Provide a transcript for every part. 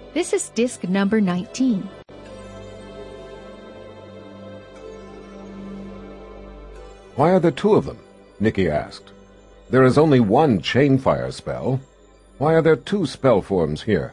This is disc number 19. Why are there two of them? Nicky asked. There is only one chain-fire spell. Why are there two spell forms here?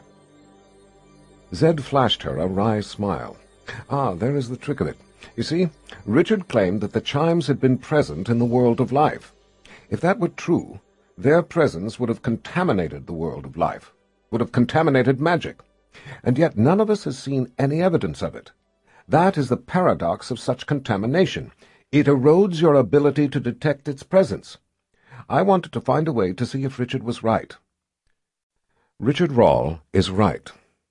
Zed flashed her a wry smile. Ah, there is the trick of it. You see, Richard claimed that the chimes had been present in the world of life. If that were true, their presence would have contaminated the world of life, would have contaminated magic. And yet none of us has seen any evidence of it. That is the paradox of such contamination. It erodes your ability to detect its presence. I wanted to find a way to see if Richard was right. Richard Rahl is right.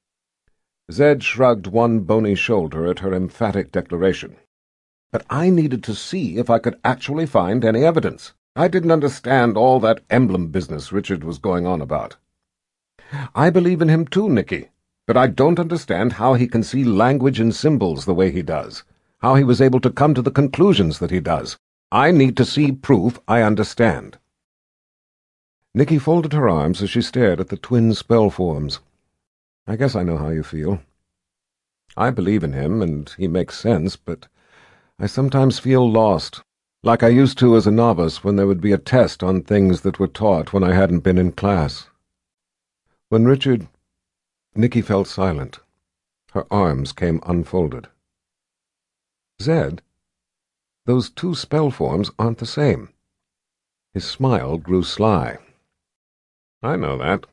Zed shrugged one bony shoulder at her emphatic declaration. But I needed to see if I could actually find any evidence. I didn't understand all that emblem business Richard was going on about. I believe in him too, Nicky, but I don't understand how he can see language and symbols the way he does, how he was able to come to the conclusions that he does. I need to see proof I understand. Nicky folded her arms as she stared at the twin spell forms. I guess I know how you feel. I believe in him, and he makes sense, but I sometimes feel lost, like I used to as a novice when there would be a test on things that were taught when I hadn't been in class. When Richard... Nicky fell silent. Her arms came unfolded. Zed, those two spell forms aren't the same. His smile grew sly. I know that.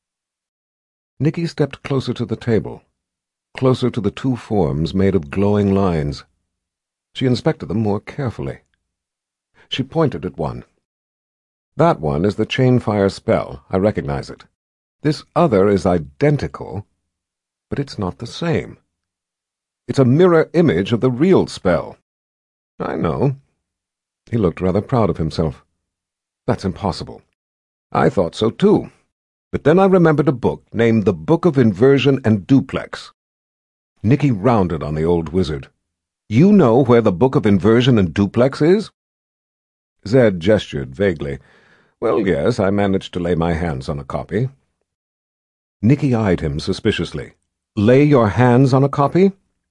Nicky stepped closer to the table, closer to the two forms made of glowing lines. She inspected them more carefully. She pointed at one. That one is the chain-fire spell. I recognize it. This other is identical, but it's not the same. It's a mirror image of the real spell. I know. He looked rather proud of himself. That's impossible. I thought so too. But then I remembered a book named The Book of Inversion and Duplex. Nicky rounded on the old wizard. You know where the Book of Inversion and Duplex is? Zed gestured vaguely. Well, yes, I managed to lay my hands on a copy. Nicky eyed him suspiciously. Lay your hands on a copy?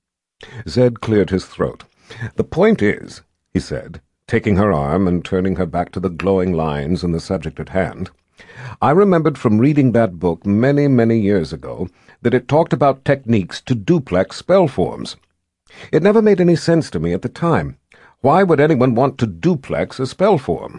Zed cleared his throat. The point is, he said, taking her arm and turning her back to the glowing lines and the subject at hand, I remembered from reading that book many, many years ago that it talked about techniques to duplex spell forms. It never made any sense to me at the time. Why would anyone want to duplex a spell form?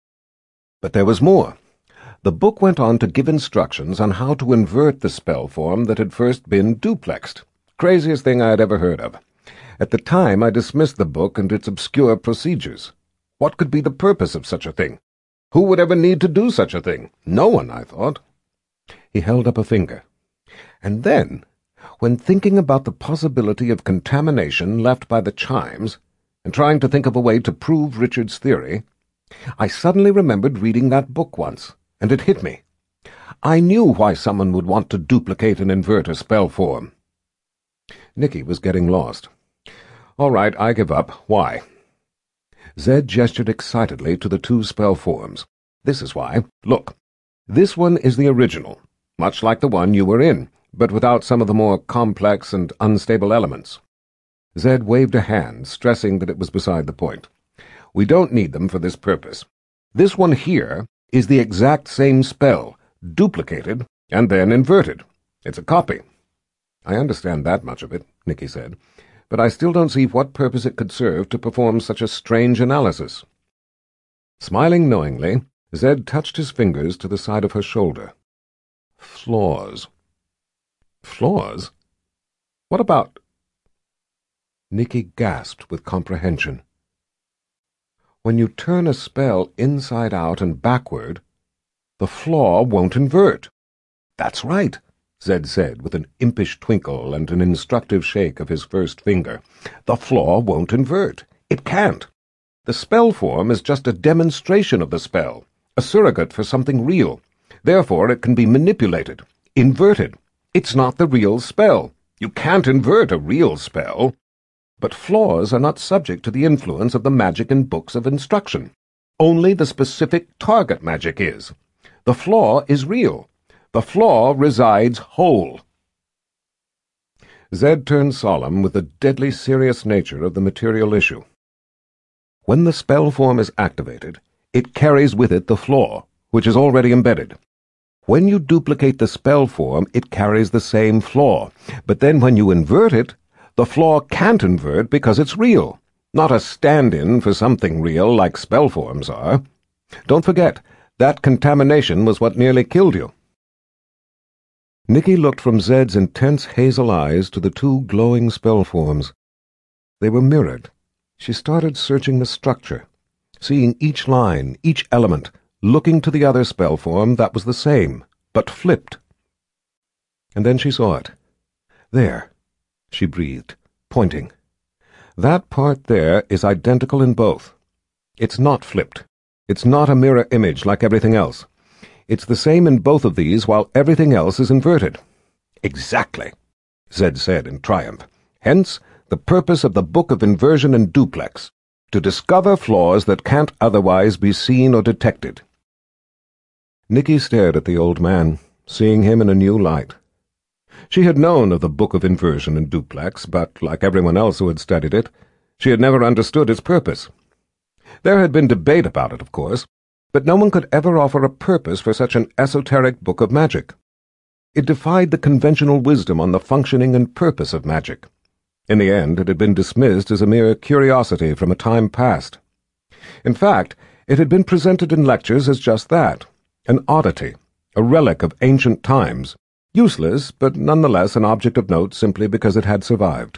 But there was more. The book went on to give instructions on how to invert the spell form that had first been duplexed. Craziest thing I had ever heard of. At the time, I dismissed the book and its obscure procedures. What could be the purpose of such a thing? Who would ever need to do such a thing? No one, I thought. He held up a finger. And then, when thinking about the possibility of contamination left by the chimes, and trying to think of a way to prove Richard's theory, I suddenly remembered reading that book once, and it hit me. I knew why someone would want to duplicate and invert a spell form. Nicky was getting lost. All right, I give up. Why? Zed gestured excitedly to the two spell forms. This is why. Look, this one is the original, much like the one you were in, but without some of the more complex and unstable elements. Zed waved a hand, stressing that it was beside the point. We don't need them for this purpose. This one here is the exact same spell, duplicated and then inverted. It's a copy. I understand that much of it, Nicky said, but I still don't see what purpose it could serve to perform such a strange analysis. Smiling knowingly, Zed touched his fingers to the side of her shoulder. Flaws. Flaws? What about... Nicky gasped with comprehension. When you turn a spell inside out and backward, the flaw won't invert. That's right, Zed said with an impish twinkle and an instructive shake of his first finger. The flaw won't invert. It can't. The spell form is just a demonstration of the spell, a surrogate for something real. Therefore it can be manipulated, inverted. It's not the real spell. You can't invert a real spell. But flaws are not subject to the influence of the magic in books of instruction. Only the specific target magic is. The flaw is real. The flaw resides whole. Zed turned solemn with the deadly serious nature of the material issue. When the spell form is activated, it carries with it the flaw, which is already embedded. When you duplicate the spell form, it carries the same flaw, but then when you invert it, the flaw can't invert because it's real, not a stand-in for something real like spell forms are. Don't forget, that contamination was what nearly killed you. Nicky looked from Zed's intense hazel eyes to the two glowing spell forms. They were mirrored. She started searching the structure, seeing each line, each element, looking to the other spell form that was the same, but flipped. And then she saw it. There, she breathed, pointing. That part there is identical in both. It's not flipped. It's not a mirror image like everything else. It's the same in both of these while everything else is inverted. Exactly, Zed said in triumph. Hence, the purpose of the Book of Inversion and Duplex, to discover flaws that can't otherwise be seen or detected. Nicky stared at the old man, seeing him in a new light. She had known of the Book of Inversion and Duplex, but, like everyone else who had studied it, she had never understood its purpose. There had been debate about it, of course, but no one could ever offer a purpose for such an esoteric book of magic. It defied the conventional wisdom on the functioning and purpose of magic. In the end, it had been dismissed as a mere curiosity from a time past. In fact, it had been presented in lectures as just that, an oddity, a relic of ancient times, useless, but nonetheless an object of note simply because it had survived.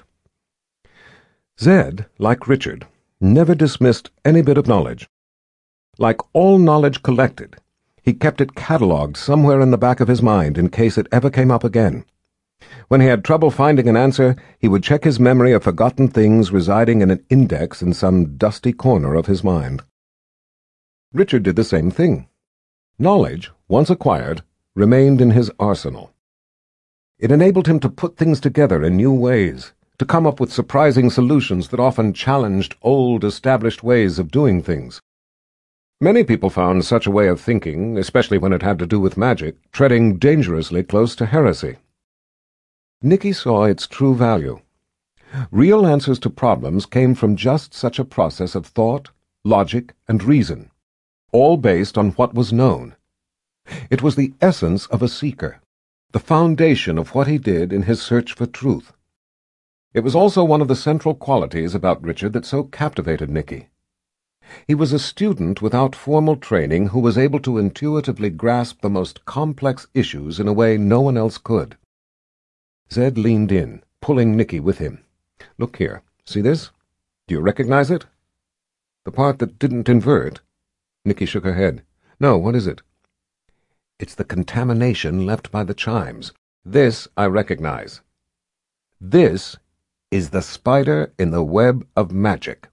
Zed, like Richard, never dismissed any bit of knowledge. Like all knowledge collected, he kept it catalogued somewhere in the back of his mind in case it ever came up again. When he had trouble finding an answer, he would check his memory of forgotten things residing in an index in some dusty corner of his mind. Richard did the same thing. Knowledge, once acquired, remained in his arsenal. It enabled him to put things together in new ways, to come up with surprising solutions that often challenged old, established ways of doing things. Many people found such a way of thinking, especially when it had to do with magic, treading dangerously close to heresy. Nicky saw its true value. Real answers to problems came from just such a process of thought, logic, and reason, all based on what was known. It was the essence of a seeker, the foundation of what he did in his search for truth. It was also one of the central qualities about Richard that so captivated Nicky. He was a student without formal training who was able to intuitively grasp the most complex issues in a way no one else could. Zed leaned in, pulling Nicky with him. Look here, see this? Do you recognize it? The part that didn't invert? Nicky shook her head. No, what is it? It's the contamination left by the chimes. This I recognize. This is the spider in the web of magic.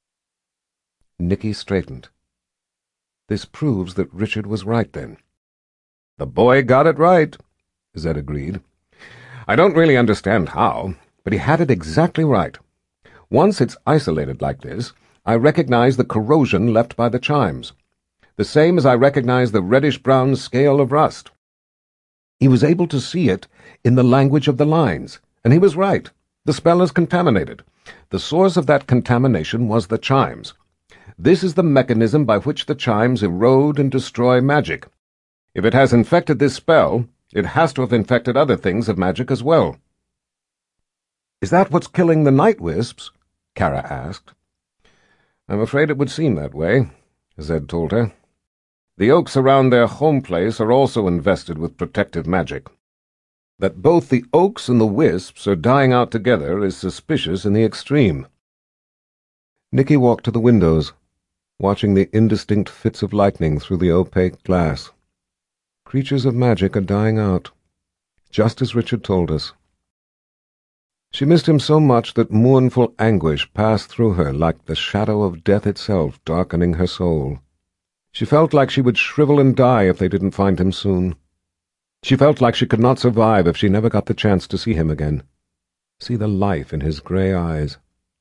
Nicky straightened. This proves that Richard was right, then. The boy got it right, Zed agreed. I don't really understand how, but he had it exactly right. Once it's isolated like this, I recognize the corrosion left by the chimes, the same as I recognize the reddish-brown scale of rust. He was able to see it in the language of the lines, and he was right. The spell is contaminated. The source of that contamination was the chimes. This is the mechanism by which the chimes erode and destroy magic. If it has infected this spell, it has to have infected other things of magic as well. Is that what's killing the night wisps? Kara asked. I'm afraid it would seem that way, Zed told her. The oaks around their home place are also invested with protective magic. That both the oaks and the wisps are dying out together is suspicious in the extreme. Nicky walked to the windows, watching the indistinct fits of lightning through the opaque glass. Creatures of magic are dying out, just as Richard told us. She missed him so much that mournful anguish passed through her like the shadow of death itself darkening her soul. She felt like she would shrivel and die if they didn't find him soon. She felt like she could not survive if she never got the chance to see him again, see the life in his grey eyes.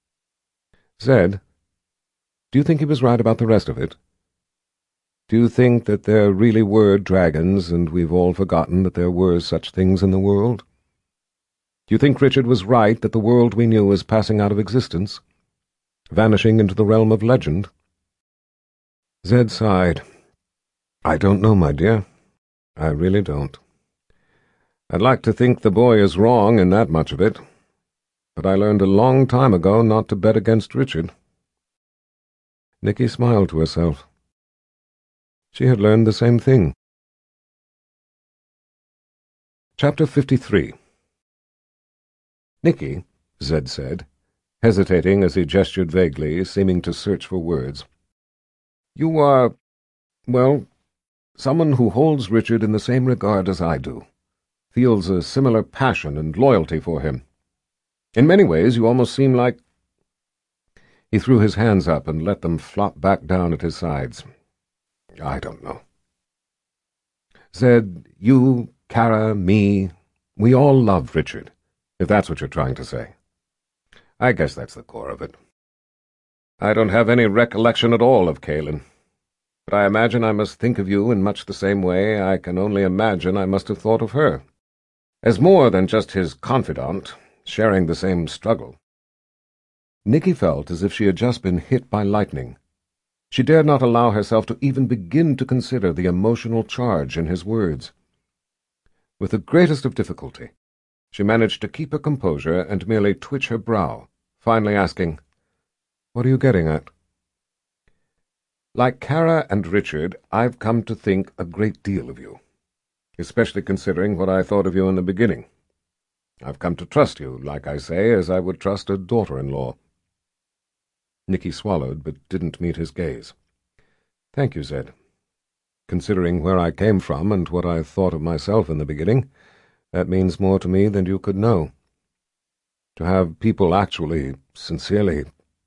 Zed, do you think he was right about the rest of it? Do you think that there really were dragons, and we've all forgotten that there were such things in the world? You think Richard was right that the world we knew is passing out of existence? Vanishing into the realm of legend? Zed sighed. I don't know, my dear. I really don't. I'd like to think the boy is wrong in that much of it, but I learned a long time ago not to bet against Richard. Nicky smiled to herself. She had learned the same thing. Chapter 53. Nicky, Zed said, hesitating as he gestured vaguely, seeming to search for words. You are, well, someone who holds Richard in the same regard as I do, feels a similar passion and loyalty for him. In many ways you almost seem like— He threw his hands up and let them flop back down at his sides. I don't know. Zed, you, Kara, me, we all love Richard, if that's what you're trying to say. I guess that's the core of it. I don't have any recollection at all of Kaelin, but I imagine I must think of you in much the same way I can only imagine I must have thought of her, as more than just his confidant, sharing the same struggle. Nicky felt as if she had just been hit by lightning. She dared not allow herself to even begin to consider the emotional charge in his words. With the greatest of difficulty, she managed to keep her composure and merely twitch her brow, finally asking, "What are you getting at?" Like Kara and Richard, I've come to think a great deal of you, especially considering what I thought of you in the beginning. I've come to trust you, like I say, as I would trust a daughter-in-law. Nicky swallowed, but didn't meet his gaze. Thank you, Zed. Considering where I came from and what I thought of myself in the beginning, that means more to me than you could know. To have people actually, sincerely—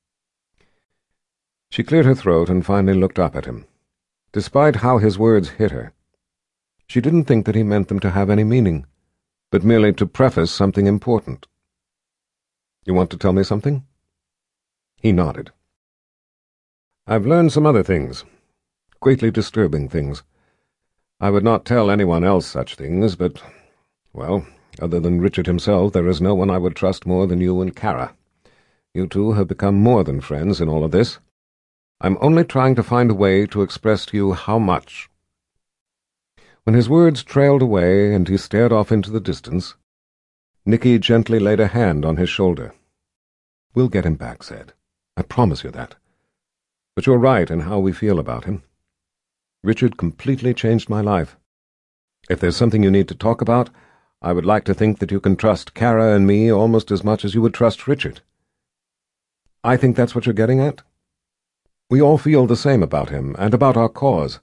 She cleared her throat and finally looked up at him. Despite how his words hit her, she didn't think that he meant them to have any meaning, but merely to preface something important. You want to tell me something? He nodded. I've learned some other things, greatly disturbing things. I would not tell anyone else such things, but, well, other than Richard himself, there is no one I would trust more than you and Kara. You two have become more than friends in all of this. I'm only trying to find a way to express to you how much. When his words trailed away and he stared off into the distance, Nicky gently laid a hand on his shoulder. We'll get him back, Zed. I promise you that. But you're right in how we feel about him. Richard completely changed my life. If there's something you need to talk about, I would like to think that you can trust Kara and me almost as much as you would trust Richard. I think that's what you're getting at? We all feel the same about him, and about our cause.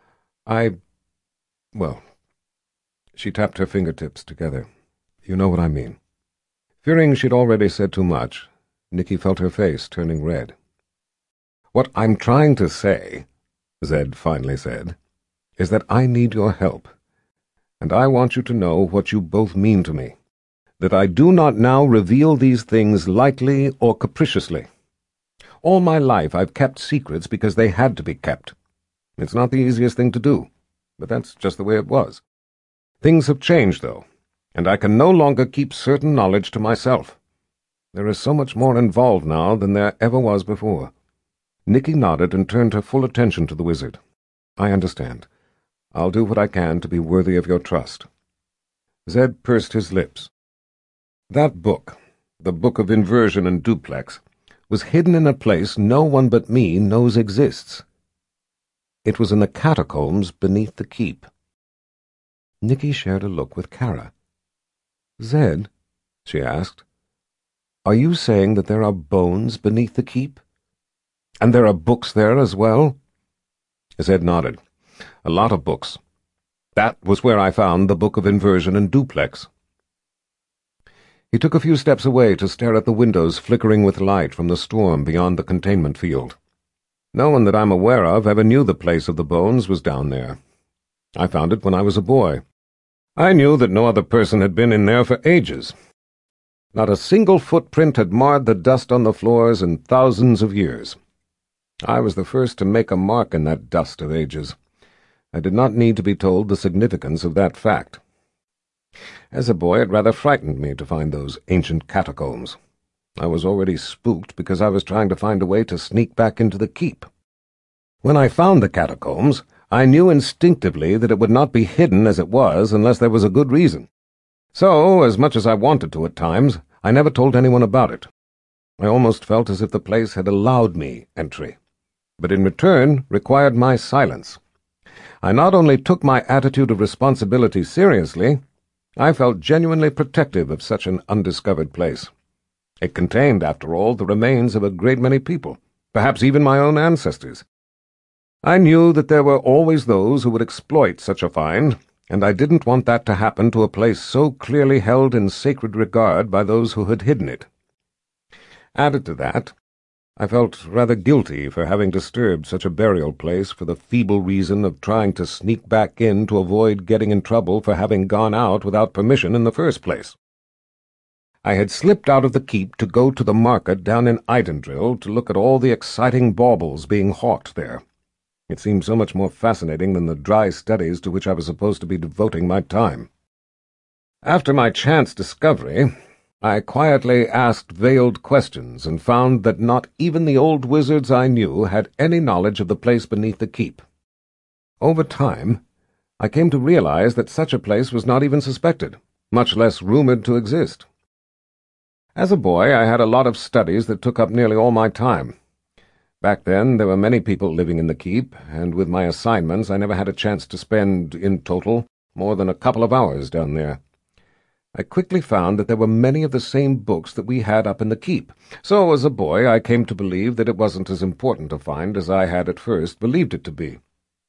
Well, she tapped her fingertips together. You know what I mean. Fearing she'd already said too much, Nicky felt her face turning red. What I'm trying to say, Zed finally said, is that I need your help, and I want you to know what you both mean to me, that I do not now reveal these things lightly or capriciously. All my life I've kept secrets because they had to be kept. It's not the easiest thing to do, but that's just the way it was. Things have changed, though, and I can no longer keep certain knowledge to myself. There is so much more involved now than there ever was before. Nicky nodded and turned her full attention to the wizard. I understand. I'll do what I can to be worthy of your trust. Zed pursed his lips. That book, the Book of Inversion and Duplex, was hidden in a place no one but me knows exists. It was in the catacombs beneath the keep. Nicky shared a look with Kara. Zed, she asked, are you saying that there are bones beneath the keep? And there are books there as well? Zed nodded. A lot of books. That was where I found the Book of Inversion and Duplex. He took a few steps away to stare at the windows flickering with light from the storm beyond the containment field. No one that I'm aware of ever knew the place of the bones was down there. I found it when I was a boy. I knew that no other person had been in there for ages. Not a single footprint had marred the dust on the floors in thousands of years. I was the first to make a mark in that dust of ages. I did not need to be told the significance of that fact. As a boy, it rather frightened me to find those ancient catacombs. I was already spooked because I was trying to find a way to sneak back into the keep. When I found the catacombs, I knew instinctively that it would not be hidden as it was unless there was a good reason. So, as much as I wanted to at times, I never told anyone about it. I almost felt as if the place had allowed me entry, but in return required my silence. I not only took my attitude of responsibility seriously, I felt genuinely protective of such an undiscovered place. It contained, after all, the remains of a great many people, perhaps even my own ancestors. I knew that there were always those who would exploit such a find, and I didn't want that to happen to a place so clearly held in sacred regard by those who had hidden it. Added to that, I felt rather guilty for having disturbed such a burial place for the feeble reason of trying to sneak back in to avoid getting in trouble for having gone out without permission in the first place. I had slipped out of the keep to go to the market down in Eidendrill to look at all the exciting baubles being hawked there. It seemed so much more fascinating than the dry studies to which I was supposed to be devoting my time. After my chance discovery, I quietly asked veiled questions and found that not even the old wizards I knew had any knowledge of the place beneath the keep. Over time, I came to realize that such a place was not even suspected, much less rumored to exist. As a boy, I had a lot of studies that took up nearly all my time. Back then, there were many people living in the keep, and with my assignments I never had a chance to spend, in total, more than a couple of hours down there. I quickly found that there were many of the same books that we had up in the keep, so as a boy I came to believe that it wasn't as important a find as I had at first believed it to be.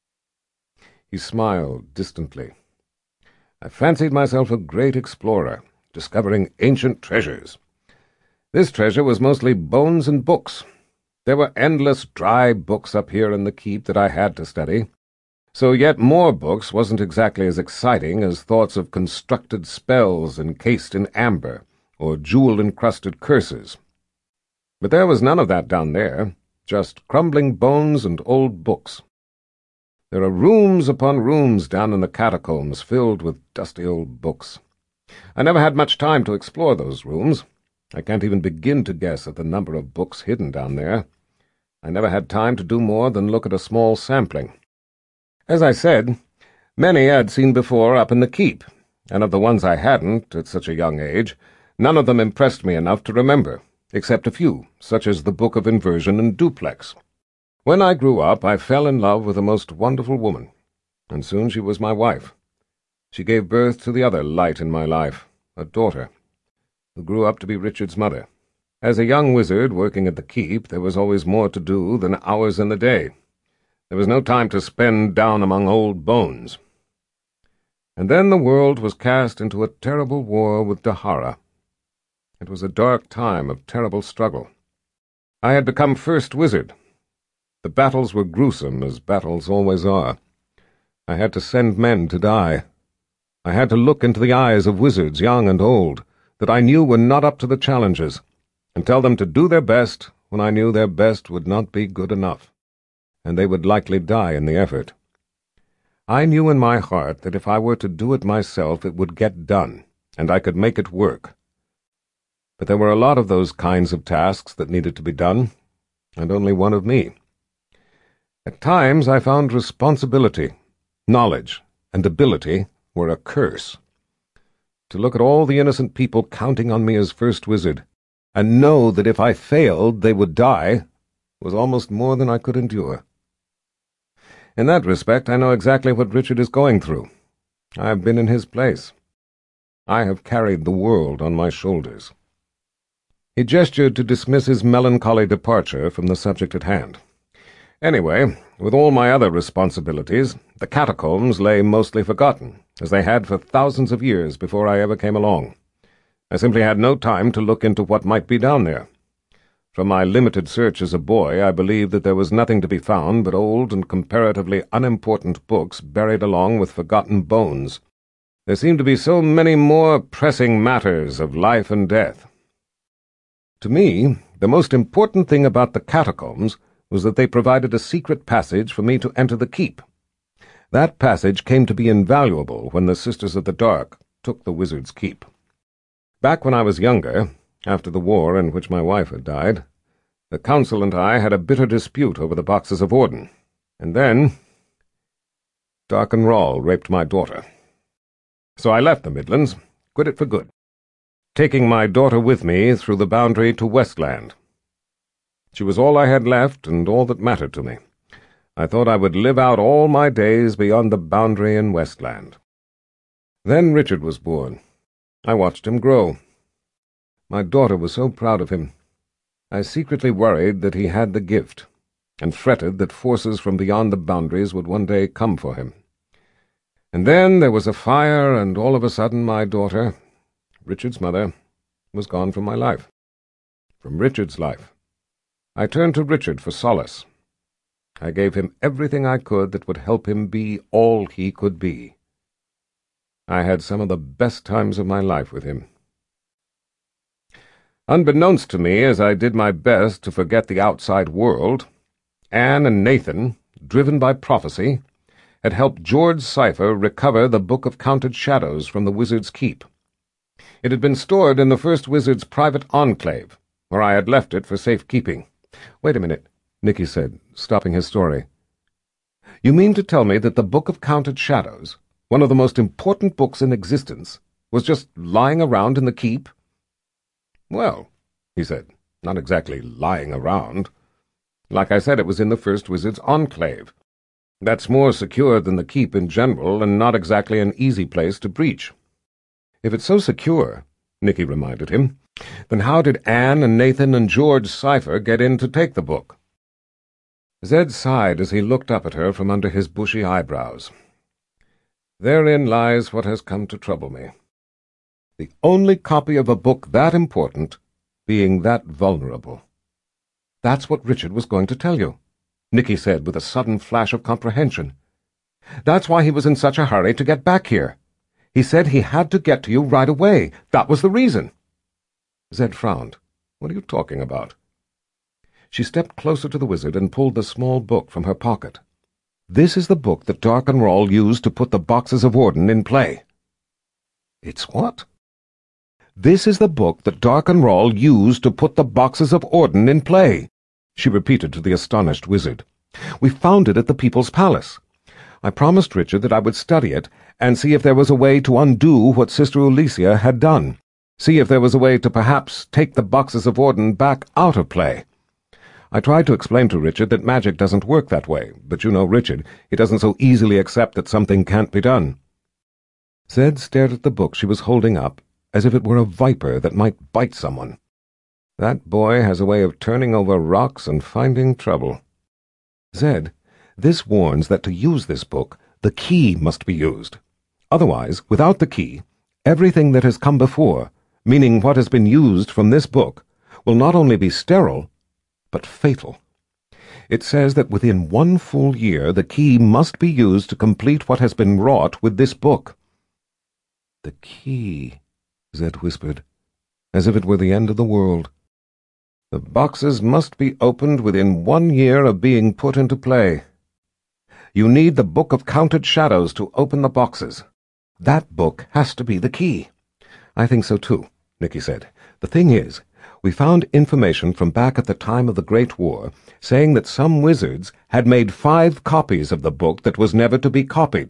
He smiled distantly. I fancied myself a great explorer, discovering ancient treasures. This treasure was mostly bones and books. There were endless dry books up here in the keep that I had to study, so yet more books wasn't exactly as exciting as thoughts of constructed spells encased in amber, or jewel-encrusted curses. But there was none of that down there, just crumbling bones and old books. There are rooms upon rooms down in the catacombs filled with dusty old books. I never had much time to explore those rooms. I can't even begin to guess at the number of books hidden down there. I never had time to do more than look at a small sampling. As I said, many I'd seen before up in the keep, and of the ones I hadn't, at such a young age, none of them impressed me enough to remember, except a few, such as the Book of Inversion and Duplex. When I grew up, I fell in love with a most wonderful woman, and soon she was my wife. She gave birth to the other light in my life, a daughter, who grew up to be Richard's mother. As a young wizard working at the keep, there was always more to do than hours in the day. There was no time to spend down among old bones. And then the world was cast into a terrible war with Dahara. It was a dark time of terrible struggle. I had become first wizard. The battles were gruesome, as battles always are. I had to send men to die. I had to look into the eyes of wizards, young and old, that I knew were not up to the challenges, and tell them to do their best when I knew their best would not be good enough, and they would likely die in the effort. I knew in my heart that if I were to do it myself it would get done, and I could make it work. But there were a lot of those kinds of tasks that needed to be done, and only one of me. At times I found responsibility, knowledge, and ability were a curse. To look at all the innocent people counting on me as first wizard, and know that if I failed they would die, was almost more than I could endure. In that respect, I know exactly what Richard is going through. I have been in his place. I have carried the world on my shoulders. He gestured to dismiss his melancholy departure from the subject at hand. Anyway, with all my other responsibilities, the catacombs lay mostly forgotten, as they had for thousands of years before I ever came along. I simply had no time to look into what might be down there. From my limited search as a boy, I believed that there was nothing to be found but old and comparatively unimportant books buried along with forgotten bones. There seemed to be so many more pressing matters of life and death. To me, the most important thing about the catacombs was that they provided a secret passage for me to enter the keep. That passage came to be invaluable when the Sisters of the Dark took the Wizard's Keep. Back when I was younger, after the war in which my wife had died, the Council and I had a bitter dispute over the Boxes of Orden, and then Darkenrall raped my daughter. So I left the Midlands, quit it for good, taking my daughter with me through the boundary to Westland. She was all I had left and all that mattered to me. I thought I would live out all my days beyond the boundary in Westland. Then Richard was born. I watched him grow. My daughter was so proud of him. I secretly worried that he had the gift, and fretted that forces from beyond the boundaries would one day come for him. And then there was a fire, and all of a sudden my daughter, Richard's mother, was gone from my life. From Richard's life. I turned to Richard for solace. I gave him everything I could that would help him be all he could be. I had some of the best times of my life with him. Unbeknownst to me, as I did my best to forget the outside world, Anne and Nathan, driven by prophecy, had helped George Cypher recover the Book of Counted Shadows from the Wizard's Keep. It had been stored in the first wizard's private enclave, where I had left it for safekeeping. "Wait a minute," Nicky said, stopping his story. "You mean to tell me that the Book of Counted Shadows, one of the most important books in existence, was just lying around in the keep?" "Well," he said, "not exactly lying around. Like I said, it was in the first wizard's enclave. That's more secure than the keep in general, and not exactly an easy place to breach." "If it's so secure," Nicky reminded him, "then how did Anne and Nathan and George Cypher get in to take the book?" Zed sighed as he looked up at her from under his bushy eyebrows. "Therein lies what has come to trouble me. The only copy of a book that important being that vulnerable." "That's what Richard was going to tell you," Nicky said with a sudden flash of comprehension. "That's why he was in such a hurry to get back here. He said he had to get to you right away. That was the reason." Zed frowned. "What are you talking about?" She stepped closer to the wizard and pulled the small book from her pocket. "This is the book that Darkenrall used to put the Boxes of Orden in play." "It's what?" "This is the book that Darkenrall used to put the Boxes of Orden in play," she repeated to the astonished wizard. "We found it at the People's Palace. I promised Richard that I would study it and see if there was a way to undo what Sister Ulicia had done. See if there was a way to perhaps take the Boxes of Orden back out of play. I tried to explain to Richard that magic doesn't work that way, but you know Richard, he doesn't so easily accept that something can't be done." Zed stared at the book she was holding up, as if it were a viper that might bite someone. "That boy has a way of turning over rocks and finding trouble." "Zed, this warns that to use this book, the key must be used. Otherwise, without the key, everything that has come before, meaning what has been used from this book, will not only be sterile, but fatal. It says that within 1 full year the key must be used to complete what has been wrought with this book." "The key," Zed whispered, as if it were the end of the world. "The boxes must be opened within 1 year of being put into play. You need the Book of Counted Shadows to open the boxes. That book has to be the key." "I think so too," Nicky said. "The thing is, we found information from back at the time of the Great War saying that some wizards had made 5 copies of the book that was never to be copied."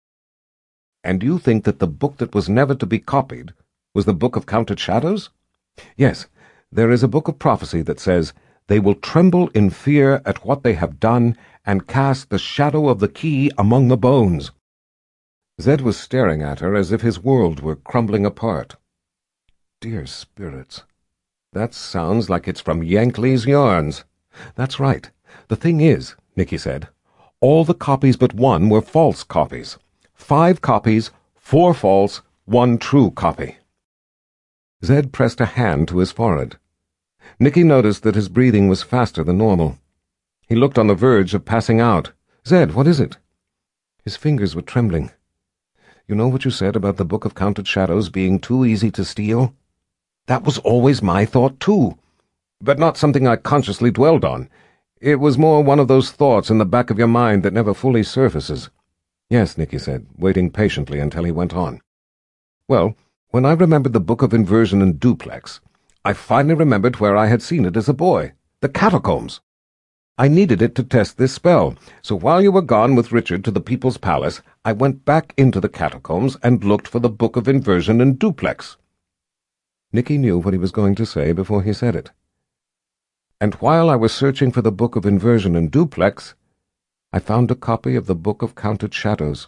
"And you think that the book that was never to be copied was the Book of Counted Shadows?" "Yes, there is a book of prophecy that says, 'They will tremble in fear at what they have done and cast the shadow of the key among the bones.'" Zed was staring at her as if his world were crumbling apart. "Dear spirits, that sounds like it's from Yankley's Yarns." "That's right. The thing is," Nicky said, "all the copies but one were false copies. 5 copies, 4 false, 1 true copy." Zed pressed a hand to his forehead. Nicky noticed that his breathing was faster than normal. He looked on the verge of passing out. "Zed, what is it?" His fingers were trembling. "You know what you said about the Book of Counted Shadows being too easy to steal? That was always my thought, too, but not something I consciously dwelled on. It was more one of those thoughts in the back of your mind that never fully surfaces." "Yes," Nicky said, waiting patiently until he went on. Well, when I remembered the Book of Inversion and Duplex, I finally remembered where I had seen it as a boy, the catacombs. I needed it to test this spell, so while you were gone with Richard to the People's Palace, I went back into the catacombs and looked for the Book of Inversion and Duplex. Nicky knew what he was going to say before he said it. And while I was searching for the Book of Inversion and Duplex, I found a copy of the Book of Counted Shadows.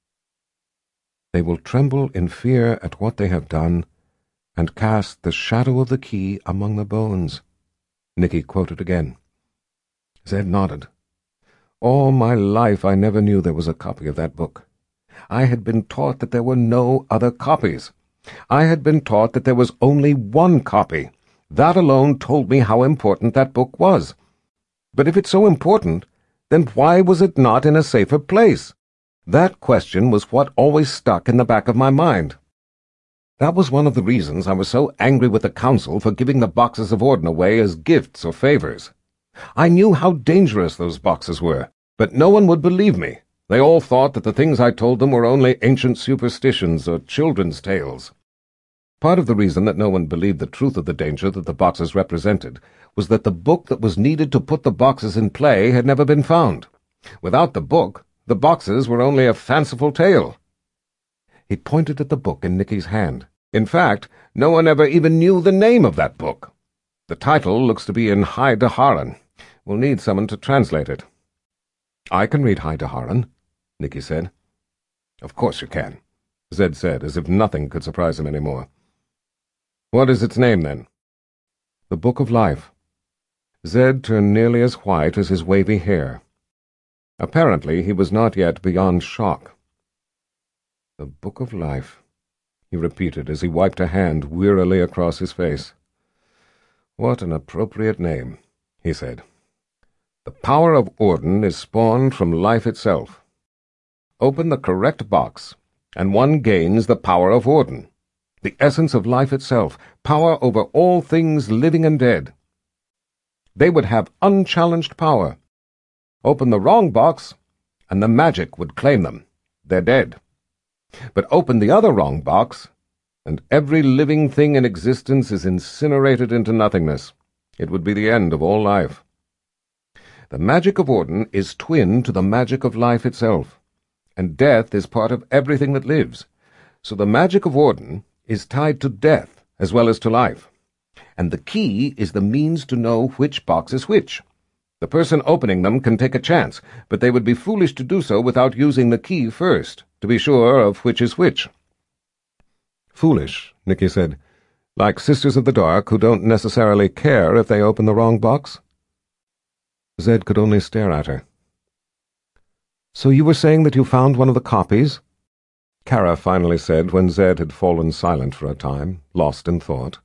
They will tremble in fear at what they have done, and cast the shadow of the key among the bones. Nicky quoted again. Zed nodded. All my life I never knew there was a copy of that book. I had been taught that there were no other copies. I had been taught that there was only one copy. That alone told me how important that book was. But if it's so important, then why was it not in a safer place? That question was what always stuck in the back of my mind. That was one of the reasons I was so angry with the Council for giving the boxes of Orden away as gifts or favors. I knew how dangerous those boxes were, but no one would believe me. They all thought that the things I told them were only ancient superstitions or children's tales. Part of the reason that no one believed the truth of the danger that the boxes represented was that the book that was needed to put the boxes in play had never been found. Without the book, the boxes were only a fanciful tale. He pointed at the book in Nicky's hand. In fact, no one ever even knew the name of that book. The title looks to be in High Daharan. We'll need someone to translate it. I can read High Daharan, Nicky said. Of course you can, Zed said, as if nothing could surprise him any more. What is its name, then? The Book of Life. Zed turned nearly as white as his wavy hair. Apparently he was not yet beyond shock. The Book of Life, he repeated as he wiped a hand wearily across his face. What an appropriate name, he said. The power of Orden is spawned from life itself. Open the correct box, and one gains the power of Orden, the essence of life itself, power over all things living and dead. They would have unchallenged power. Open the wrong box, and the magic would claim them. They're dead. But open the other wrong box, and every living thing in existence is incinerated into nothingness. It would be the end of all life. The magic of Orden is twin to the magic of life itself, and death is part of everything that lives. So the magic of Orden is tied to death as well as to life, and the key is the means to know which box is which. The person opening them can take a chance, but they would be foolish to do so without using the key first, to be sure of which is which. Foolish, Nicky said, like Sisters of the Dark who don't necessarily care if they open the wrong box. Zed could only stare at her. So you were saying that you found one of the copies? Kara finally said when Zed had fallen silent for a time, lost in thought.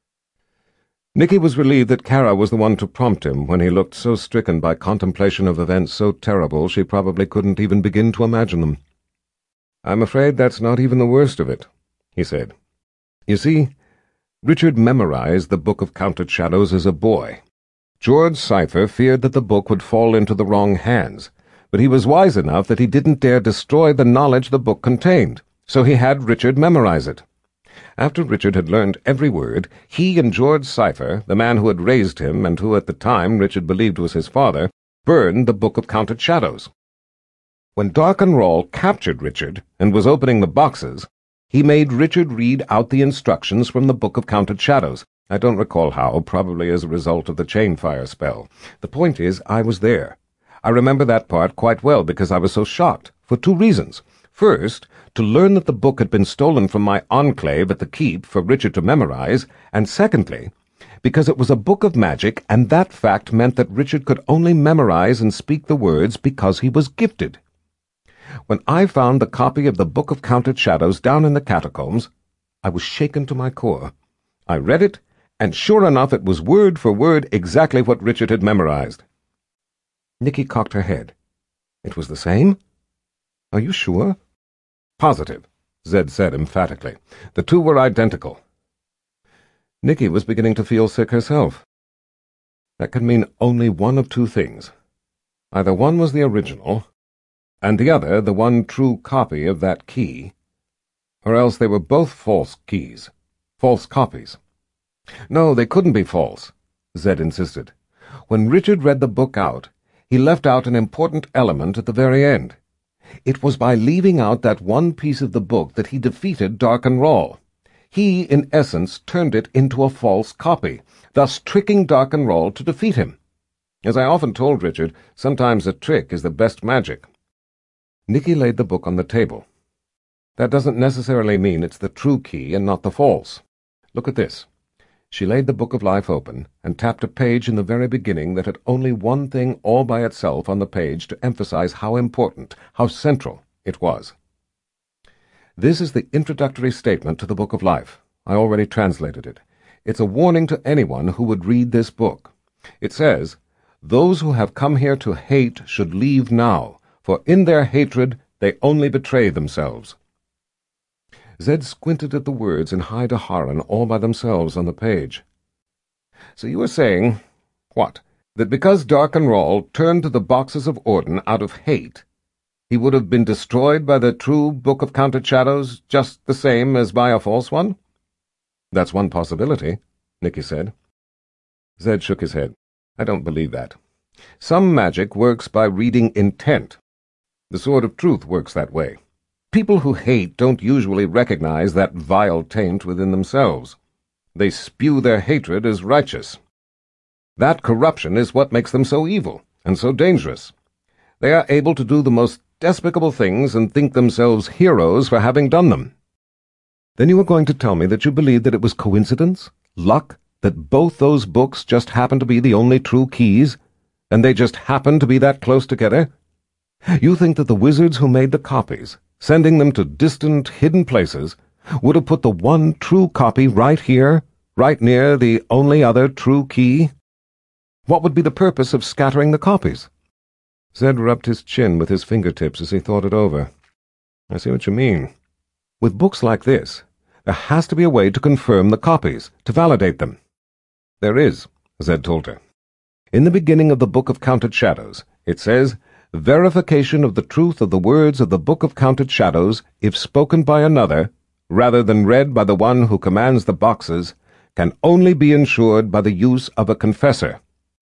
Nicky was relieved that Kara was the one to prompt him when he looked so stricken by contemplation of events so terrible she probably couldn't even begin to imagine them. I'm afraid that's not even the worst of it, he said. You see, Richard memorized the Book of Counted Shadows as a boy. George Cypher feared that the book would fall into the wrong hands, but he was wise enough that he didn't dare destroy the knowledge the book contained, so he had Richard memorize it. After Richard had learned every word, he and George Cypher, the man who had raised him and who at the time Richard believed was his father, burned the Book of Counted Shadows. When Darkenrall captured Richard and was opening the boxes, he made Richard read out the instructions from the Book of Counted Shadows. I don't recall how, probably as a result of the chain-fire spell. The point is, I was there. I remember that part quite well because I was so shocked, for two reasons. First, to learn that the book had been stolen from my enclave at the keep for Richard to memorize, and secondly, because it was a book of magic, and that fact meant that Richard could only memorize and speak the words because he was gifted. When I found the copy of the Book of Counted Shadows down in the catacombs, I was shaken to my core. I read it, and sure enough it was word for word exactly what Richard had memorized. Nicky cocked her head. It was the same? Are you sure? Positive, Zed said emphatically. The two were identical. Nicky was beginning to feel sick herself. That could mean only one of two things. Either one was the original, and the other the one true copy of that key, Or else they were both false keys. False copies. No, they couldn't be false, Zed insisted. When Richard read the book out, he left out an important element at the very end. It was by leaving out that one piece of the book that he defeated Darken Rahl. He, in essence, turned it into a false copy, thus tricking Darken Rahl to defeat him. As I often told Richard, sometimes a trick is the best magic. Nicky laid the book on the table. That doesn't necessarily mean it's the true key and not the false. Look at this. She laid the Book of Life open and tapped a page in the very beginning that had only one thing all by itself on the page to emphasize how important, how central it was. This is the introductory statement to the Book of Life. I already translated it. It's a warning to anyone who would read this book. It says, "Those who have come here to hate should leave now, for in their hatred they only betray themselves." Zed squinted at the words in High Daharan all by themselves on the page. So you were saying, what, that because Darken Rahl turned to the boxes of Orden out of hate, he would have been destroyed by the true Book of Counted Shadows just the same as by a false one? That's one possibility, Nicky said. Zed shook his head. I don't believe that. Some magic works by reading intent. The Sword of Truth works that way. People who hate don't usually recognize that vile taint within themselves. They spew their hatred as righteous. That corruption is what makes them so evil and so dangerous. They are able to do the most despicable things and think themselves heroes for having done them. Then you were going to tell me that you believed that it was coincidence, luck, that both those books just happened to be the only true keys, and they just happened to be that close together? You think that the wizards who made the copies, sending them to distant, hidden places, would have put the one true copy right here, right near the only other true key? What would be the purpose of scattering the copies? Zed rubbed his chin with his fingertips as he thought it over. I see what you mean. With books like this, there has to be a way to confirm the copies, to validate them. There is, Zed told her. In the beginning of the Book of Counted Shadows, it says, "Verification of the truth of the words of the Book of Counted Shadows, if spoken by another, rather than read by the one who commands the boxes, can only be ensured by the use of a confessor."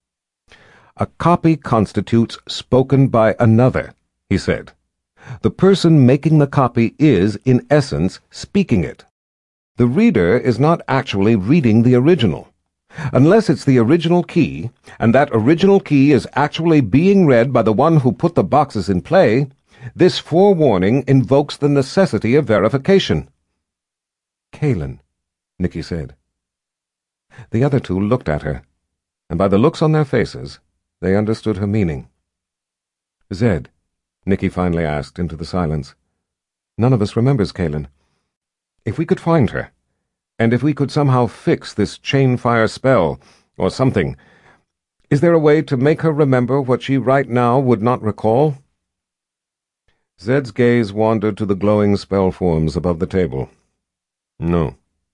A copy constitutes spoken by another, he said. The person making the copy is, in essence, speaking it. The reader is not actually reading the original. Unless it's the original key, and that original key is actually being read by the one who put the boxes in play, this forewarning invokes the necessity of verification. Kaelin, Nicky said. The other two looked at her, and by the looks on their faces, they understood her meaning. Zed, Nicky finally asked into the silence. None of us remembers Kaelin. If we could find her, and if we could somehow fix this chain-fire spell, or something, is there a way to make her remember what she right now would not recall? Zed's gaze wandered to the glowing spell forms above the table. No.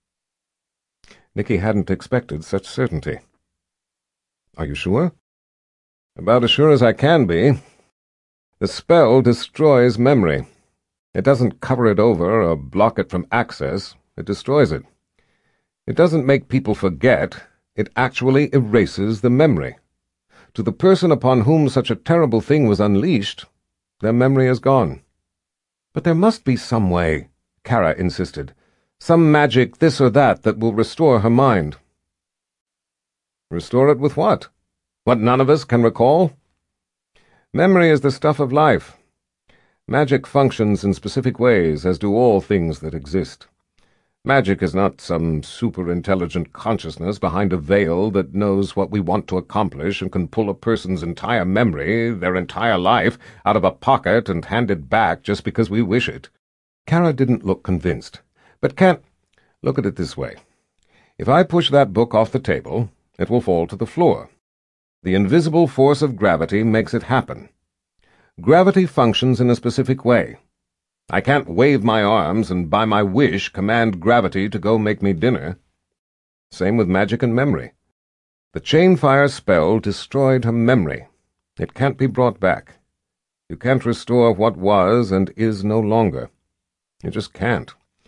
Nicky hadn't expected such certainty. Are you sure? About as sure as I can be. The spell destroys memory. It doesn't cover it over or block it from access. It destroys it. It doesn't make people forget. It actually erases the memory. To the person upon whom such a terrible thing was unleashed, their memory is gone. But there must be some way, Kara insisted. Some magic this or that will restore her mind. Restore it with what? What none of us can recall? Memory is the stuff of life. Magic functions in specific ways, as do all things that exist. Magic is not some super-intelligent consciousness behind a veil that knows what we want to accomplish and can pull a person's entire memory, their entire life, out of a pocket and hand it back just because we wish it. Kara didn't look convinced. But can't... Look at it this way. If I push that book off the table, it will fall to the floor. The invisible force of gravity makes it happen. Gravity functions in a specific way. I can't wave my arms and by my wish command gravity to go make me dinner. Same with magic and memory. The chain-fire spell destroyed her memory. It can't be brought back. You can't restore what was and is no longer. You just can't.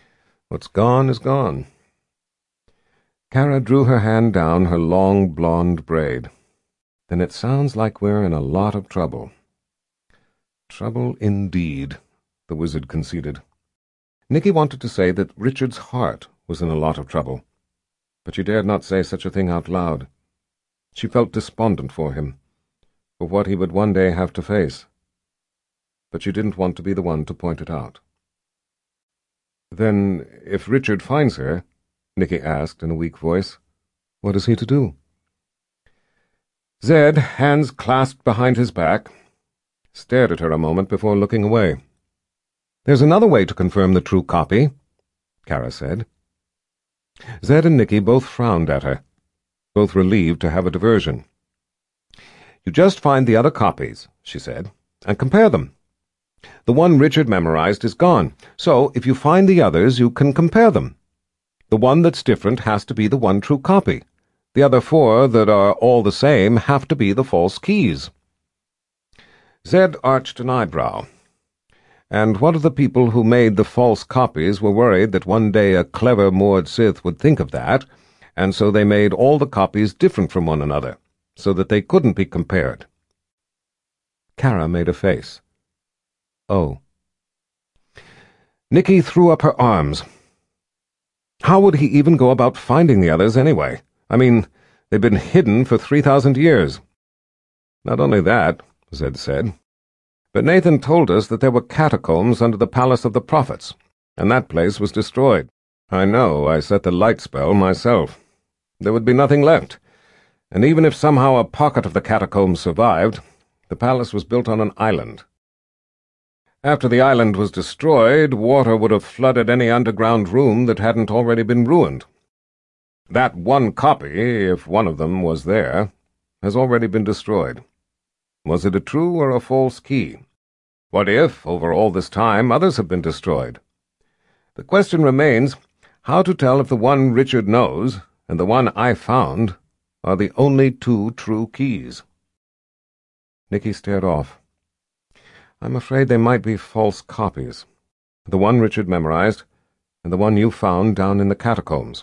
What's gone is gone. Kara drew her hand down her long blonde braid. Then it sounds like we're in a lot of trouble. Trouble indeed, the wizard conceded. Nicky wanted to say that Richard's heart was in a lot of trouble, but she dared not say such a thing out loud. She felt despondent for him, for what he would one day have to face. But she didn't want to be the one to point it out. "Then, if Richard finds her," Nicky asked in a weak voice, "what is he to do?" Zed, hands clasped behind his back, stared at her a moment before looking away. "There's another way to confirm the true copy," Kara said. Zed and Nicky both frowned at her, both relieved to have a diversion. "You just find the other copies," she said, "and compare them. The one Richard memorized is gone, so if you find the others, you can compare them. The one that's different has to be the one true copy. The other 4 that are all the same have to be the false keys." Zed arched an eyebrow. "And what if the people who made the false copies were worried that one day a clever Mord Sith would think of that, and so they made all the copies different from one another, so that they couldn't be compared?" Kara made a face. "Oh." Nicky threw up her arms. How would he even go about finding the others anyway? I mean, they've been hidden for 3,000 years. "Not only that," Zed said, "but Nathan told us that there were catacombs under the Palace of the Prophets, and that place was destroyed. I know, I set the light spell myself. There would be nothing left, and even if somehow a pocket of the catacombs survived, the palace was built on an island. After the island was destroyed, water would have flooded any underground room that hadn't already been ruined. That one copy, if one of them was there, has already been destroyed. Was it a true or a false key? What if, over all this time, others have been destroyed? The question remains how to tell if the one Richard knows and the one I found are the only 2 true keys." Nicky stared off. "I'm afraid they might be false copies. The one Richard memorized, and the one you found down in the catacombs."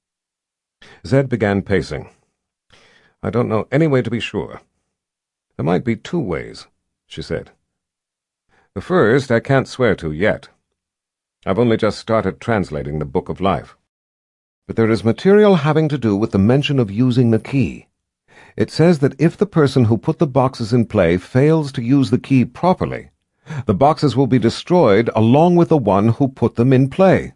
Zed began pacing. "I don't know any way to be sure. There might be 2 ways," she said. "The first I can't swear to yet. I've only just started translating the Book of Life. But there is material having to do with the mention of using the key. It says that if the person who put the boxes in play fails to use the key properly, the boxes will be destroyed along with the one who put them in play."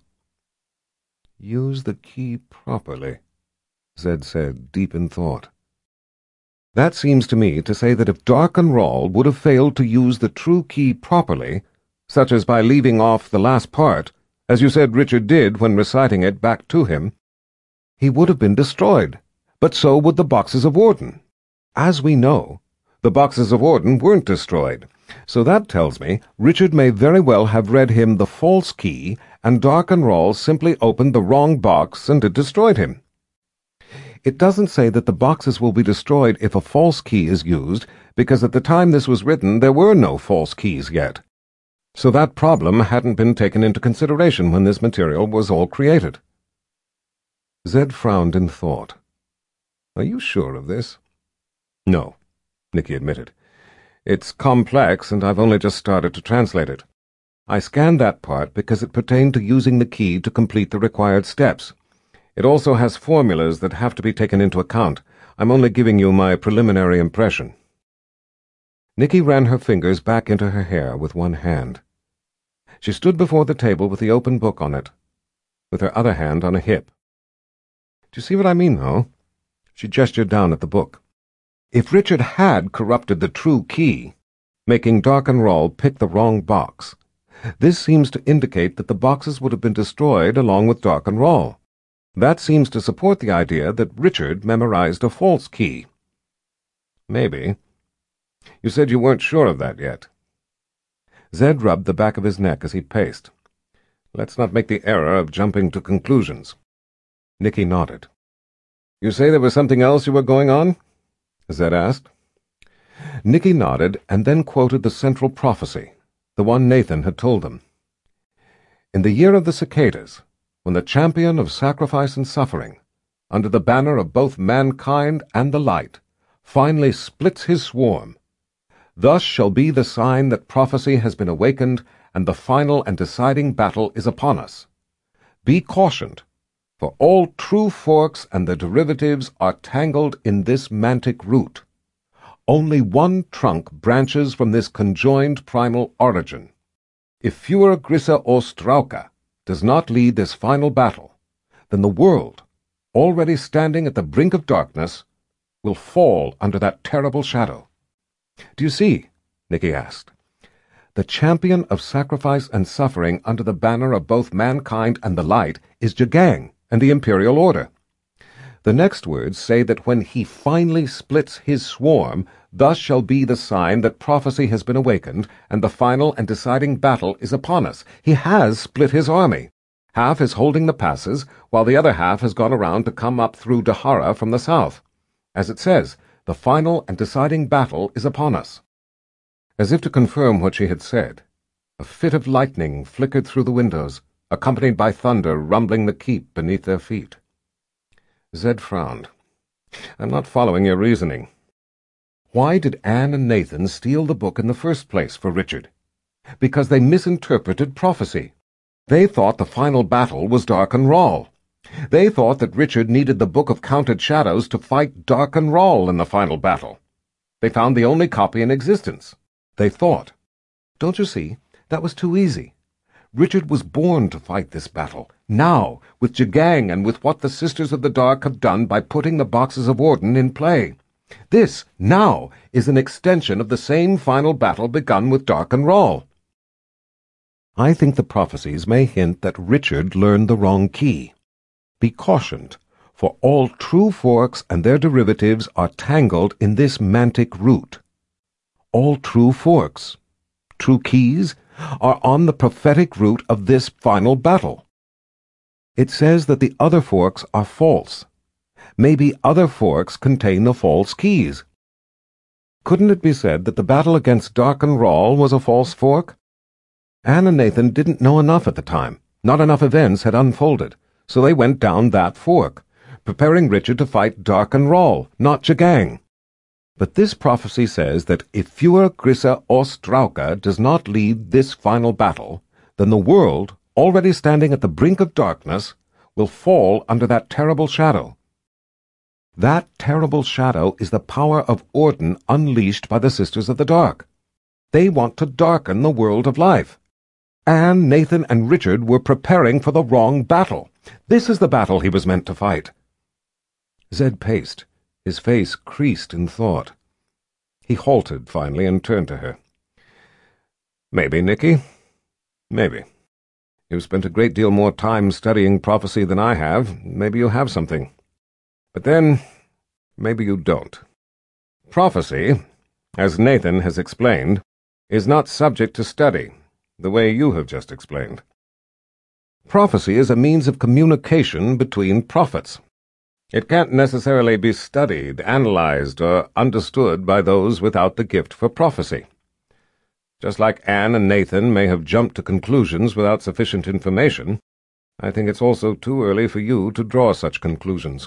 "Use the key properly," Zed said, deep in thought. "That seems to me to say that if Darken Rahl would have failed to use the true key properly, such as by leaving off the last part, as you said Richard did when reciting it back to him, he would have been destroyed. But so would the boxes of Orden. As we know, the boxes of Orden weren't destroyed, so that tells me Richard may very well have read him the false key, and Darken Rahl simply opened the wrong box and it destroyed him. It doesn't say that the boxes will be destroyed if a false key is used, because at the time this was written there were no false keys yet. So that problem hadn't been taken into consideration when this material was all created." Zed frowned in thought. "Are you sure of this?" "No," Nicky admitted. "It's complex, and I've only just started to translate it. I scanned that part because it pertained to using the key to complete the required steps. It also has formulas that have to be taken into account. I'm only giving you my preliminary impression." Nicky ran her fingers back into her hair with one hand. She stood before the table with the open book on it, with her other hand on a hip. "Do you see what I mean, though?" She gestured down at the book. "If Richard had corrupted the true key, making Darken Rahl pick the wrong box, this seems to indicate that the boxes would have been destroyed along with Darken Rahl. That seems to support the idea that Richard memorized a false key." "Maybe. You said you weren't sure of that yet." Zed rubbed the back of his neck as he paced. "Let's not make the error of jumping to conclusions." Nicky nodded. "You say there was something else you were going on?" Zed asked. Nicky nodded and then quoted the central prophecy, the one Nathan had told them. "In the year of the cicadas, when the champion of sacrifice and suffering, under the banner of both mankind and the light, finally splits his swarm. Thus shall be the sign that prophecy has been awakened and the final and deciding battle is upon us. Be cautioned, for all true forks and their derivatives are tangled in this mantic root. Only one trunk branches from this conjoined primal origin. If Fuhrer Grisse Ostrauka does not lead this final battle, then the world, already standing at the brink of darkness, will fall under that terrible shadow. Do you see? Nicky asked. The champion of sacrifice and suffering under the banner of both mankind and the light is Jagang and the Imperial Order. The next words say that when he finally splits his swarm, thus shall be the sign that prophecy has been awakened, and the final and deciding battle is upon us. He has split his army. Half is holding the passes, while the other half has gone around to come up through Dahara from the south. As it says, the final and deciding battle is upon us. As if to confirm what she had said, a fit of lightning flickered through the windows, accompanied by thunder rumbling the keep beneath their feet. Zed frowned. I'm not following your reasoning. Why did Anne and Nathan steal the book in the first place for Richard? Because they misinterpreted prophecy. They thought the final battle was Darken Rahl. They thought that Richard needed the Book of Counted Shadows to fight Darken Rahl in the final battle. They found the only copy in existence. They thought. Don't you see? That was too easy. Richard was born to fight this battle, now, with Jagang and with what the Sisters of the Dark have done by putting the Boxes of Orden in play. This, now, is an extension of the same final battle begun with Darken Rahl. I think the prophecies may hint that Richard learned the wrong key. Be cautioned, for all true forks and their derivatives are tangled in this mantic root. All true forks, true keys, are on the prophetic root of this final battle. It says that the other forks are false. Maybe other forks contain the false keys. Couldn't it be said that the battle against Darken Rahl was a false fork? Anne and Nathan didn't know enough at the time. Not enough events had unfolded, so they went down that fork, preparing Richard to fight Darken Rahl, not Jagang. But this prophecy says that if Fuhrer Grisse Ostrauka does not lead this final battle, then the world, already standing at the brink of darkness, will fall under that terrible shadow. That terrible shadow is the power of Orden unleashed by the Sisters of the Dark. They want to darken the world of life. Anne, Nathan, and Richard were preparing for the wrong battle. This is the battle he was meant to fight. Zed paced, his face creased in thought. He halted finally and turned to her. Maybe, Nicky. Maybe. You've spent a great deal more time studying prophecy than I have. Maybe you have something. But then, maybe you don't. Prophecy, as Nathan has explained, is not subject to study, the way you have just explained. Prophecy is a means of communication between prophets. It can't necessarily be studied, analyzed, or understood by those without the gift for prophecy. Just like Anne and Nathan may have jumped to conclusions without sufficient information, I think it's also too early for you to draw such conclusions.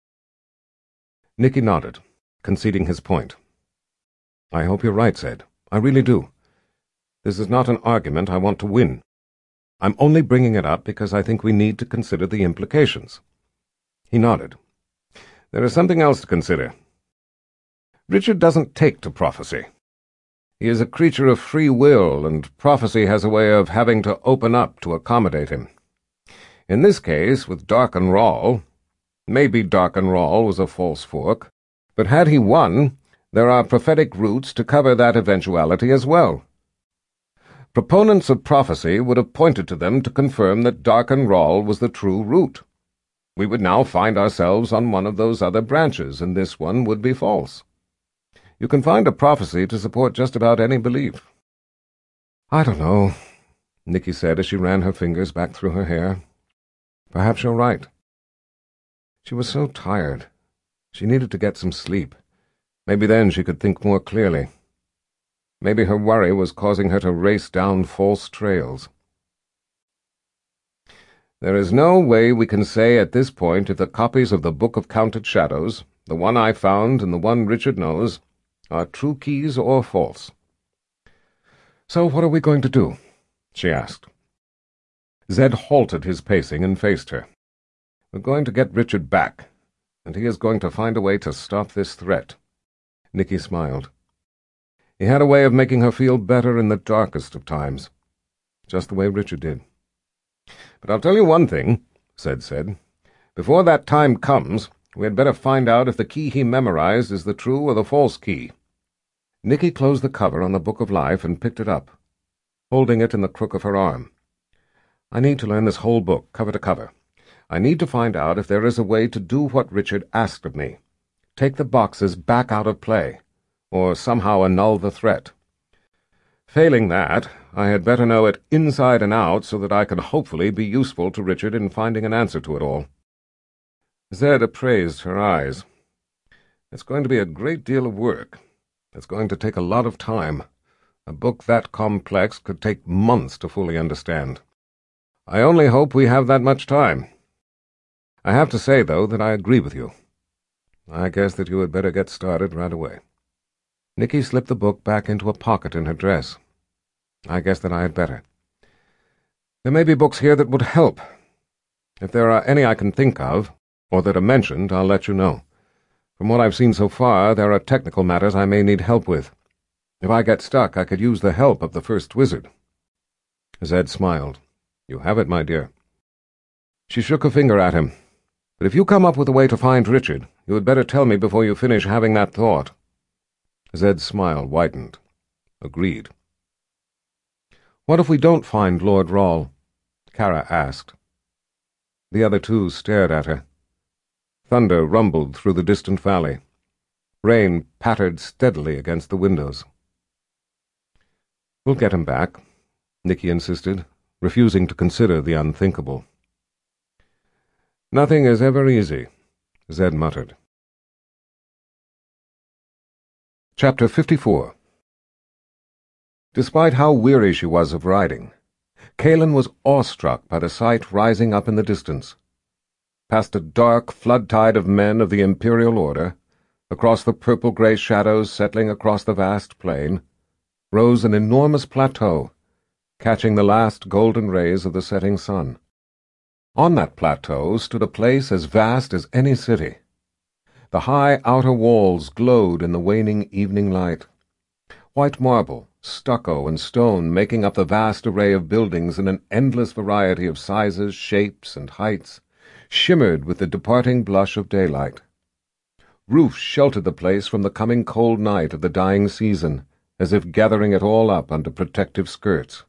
Nicky nodded, conceding his point. I hope you're right, Zed. I really do. This is not an argument I want to win. I'm only bringing it up because I think we need to consider the implications. He nodded. There is something else to consider. Richard doesn't take to prophecy. He is a creature of free will, and prophecy has a way of having to open up to accommodate him. In this case, with Darken Rahl, maybe Darken Rahl was a false fork, but had he won, there are prophetic roots to cover that eventuality as well. Proponents of prophecy would have pointed to them to confirm that Darken Rahl was the true root. We would now find ourselves on one of those other branches, and this one would be false. You can find a prophecy to support just about any belief. I don't know, Nicky said as she ran her fingers back through her hair. Perhaps you're right. She was so tired. She needed to get some sleep. Maybe then she could think more clearly. Maybe her worry was causing her to race down false trails. There is no way we can say at this point if the copies of the Book of Counted Shadows, the one I found and the one Richard knows, are true keys or false. So what are we going to do? She asked. Zed halted his pacing and faced her. We're going to get Richard back, and he is going to find a way to stop this threat. Nicky smiled. He had a way of making her feel better in the darkest of times, just the way Richard did. But I'll tell you one thing, Zed said. Before that time comes, we had better find out if the key he memorized is the true or the false key. Nicky closed the cover on the Book of Life and picked it up, holding it in the crook of her arm. I need to learn this whole book, cover to cover. I need to find out if there is a way to do what Richard asked of me. Take the boxes back out of play, or somehow annul the threat. Failing that, I had better know it inside and out so that I can hopefully be useful to Richard in finding an answer to it all. Zed appraised her eyes. It's going to be a great deal of work. It's going to take a lot of time. A book that complex could take months to fully understand. I only hope we have that much time. I have to say, though, that I agree with you. I guess that you had better get started right away. Nicky slipped the book back into a pocket in her dress. I guess that I had better. There may be books here that would help. If there are any I can think of, or that are mentioned, I'll let you know. From what I've seen so far, there are technical matters I may need help with. If I get stuck, I could use the help of the first wizard. Zed smiled. You have it, my dear. She shook a finger at him. But if you come up with a way to find Richard, you had better tell me before you finish having that thought. Zed's smile widened. Agreed. What if we don't find Lord Rawl? Kara asked. The other two stared at her. Thunder rumbled through the distant valley. Rain pattered steadily against the windows. We'll get him back, Nicky insisted, refusing to consider the unthinkable. Nothing is ever easy, Zed muttered. Chapter 54. Despite how weary she was of riding, Kaelin was awestruck by the sight rising up in the distance. Past a dark flood tide of men of the Imperial Order, across the purple-grey shadows settling across the vast plain, rose an enormous plateau, catching the last golden rays of the setting sun. On that plateau stood a place as vast as any city. The high outer walls glowed in the waning evening light. White marble, stucco, and stone making up the vast array of buildings in an endless variety of sizes, shapes, and heights, shimmered with the departing blush of daylight. Roofs sheltered the place from the coming cold night of the dying season, as if gathering it all up under protective skirts.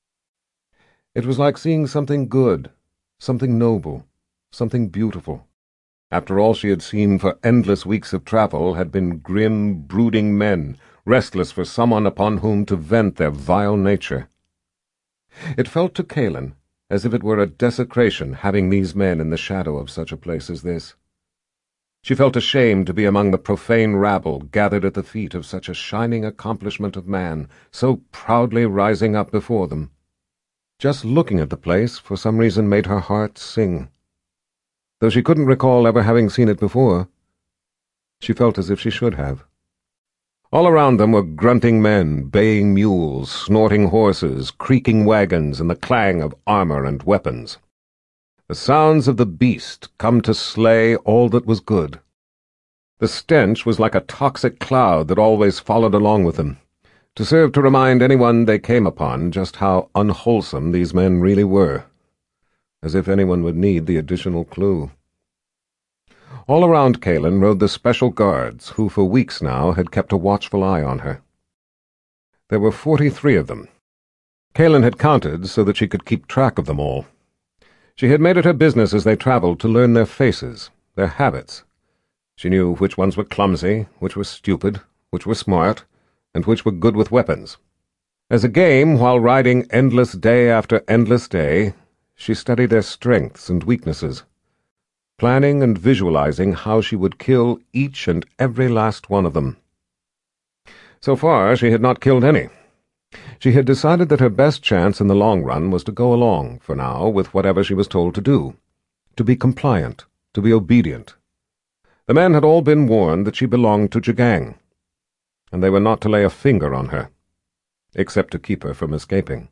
It was like seeing something good, something noble, something beautiful. After all she had seen for endless weeks of travel had been grim, brooding men, restless for someone upon whom to vent their vile nature. It felt to Kaelin as if it were a desecration having these men in the shadow of such a place as this. She felt ashamed to be among the profane rabble gathered at the feet of such a shining accomplishment of man, so proudly rising up before them. Just looking at the place for some reason made her heart sing. Though she couldn't recall ever having seen it before, she felt as if she should have. All around them were grunting men, baying mules, snorting horses, creaking wagons, and the clang of armor and weapons. The sounds of the beast come to slay all that was good. The stench was like a toxic cloud that always followed along with them, to serve to remind anyone they came upon just how unwholesome these men really were, as if anyone would need the additional clue. All around Kaelin rode the special guards, who for weeks now had kept a watchful eye on her. There were 43 of them. Kaelin had counted so that she could keep track of them all. She had made it her business as they traveled to learn their faces, their habits. She knew which ones were clumsy, which were stupid, which were smart, and which were good with weapons. As a game, while riding endless day after endless day, she studied their strengths and weaknesses, planning and visualizing how she would kill each and every last one of them. So far, she had not killed any. She had decided that her best chance in the long run was to go along, for now, with whatever she was told to do, to be compliant, to be obedient. The men had all been warned that she belonged to Jagang, and they were not to lay a finger on her, except to keep her from escaping.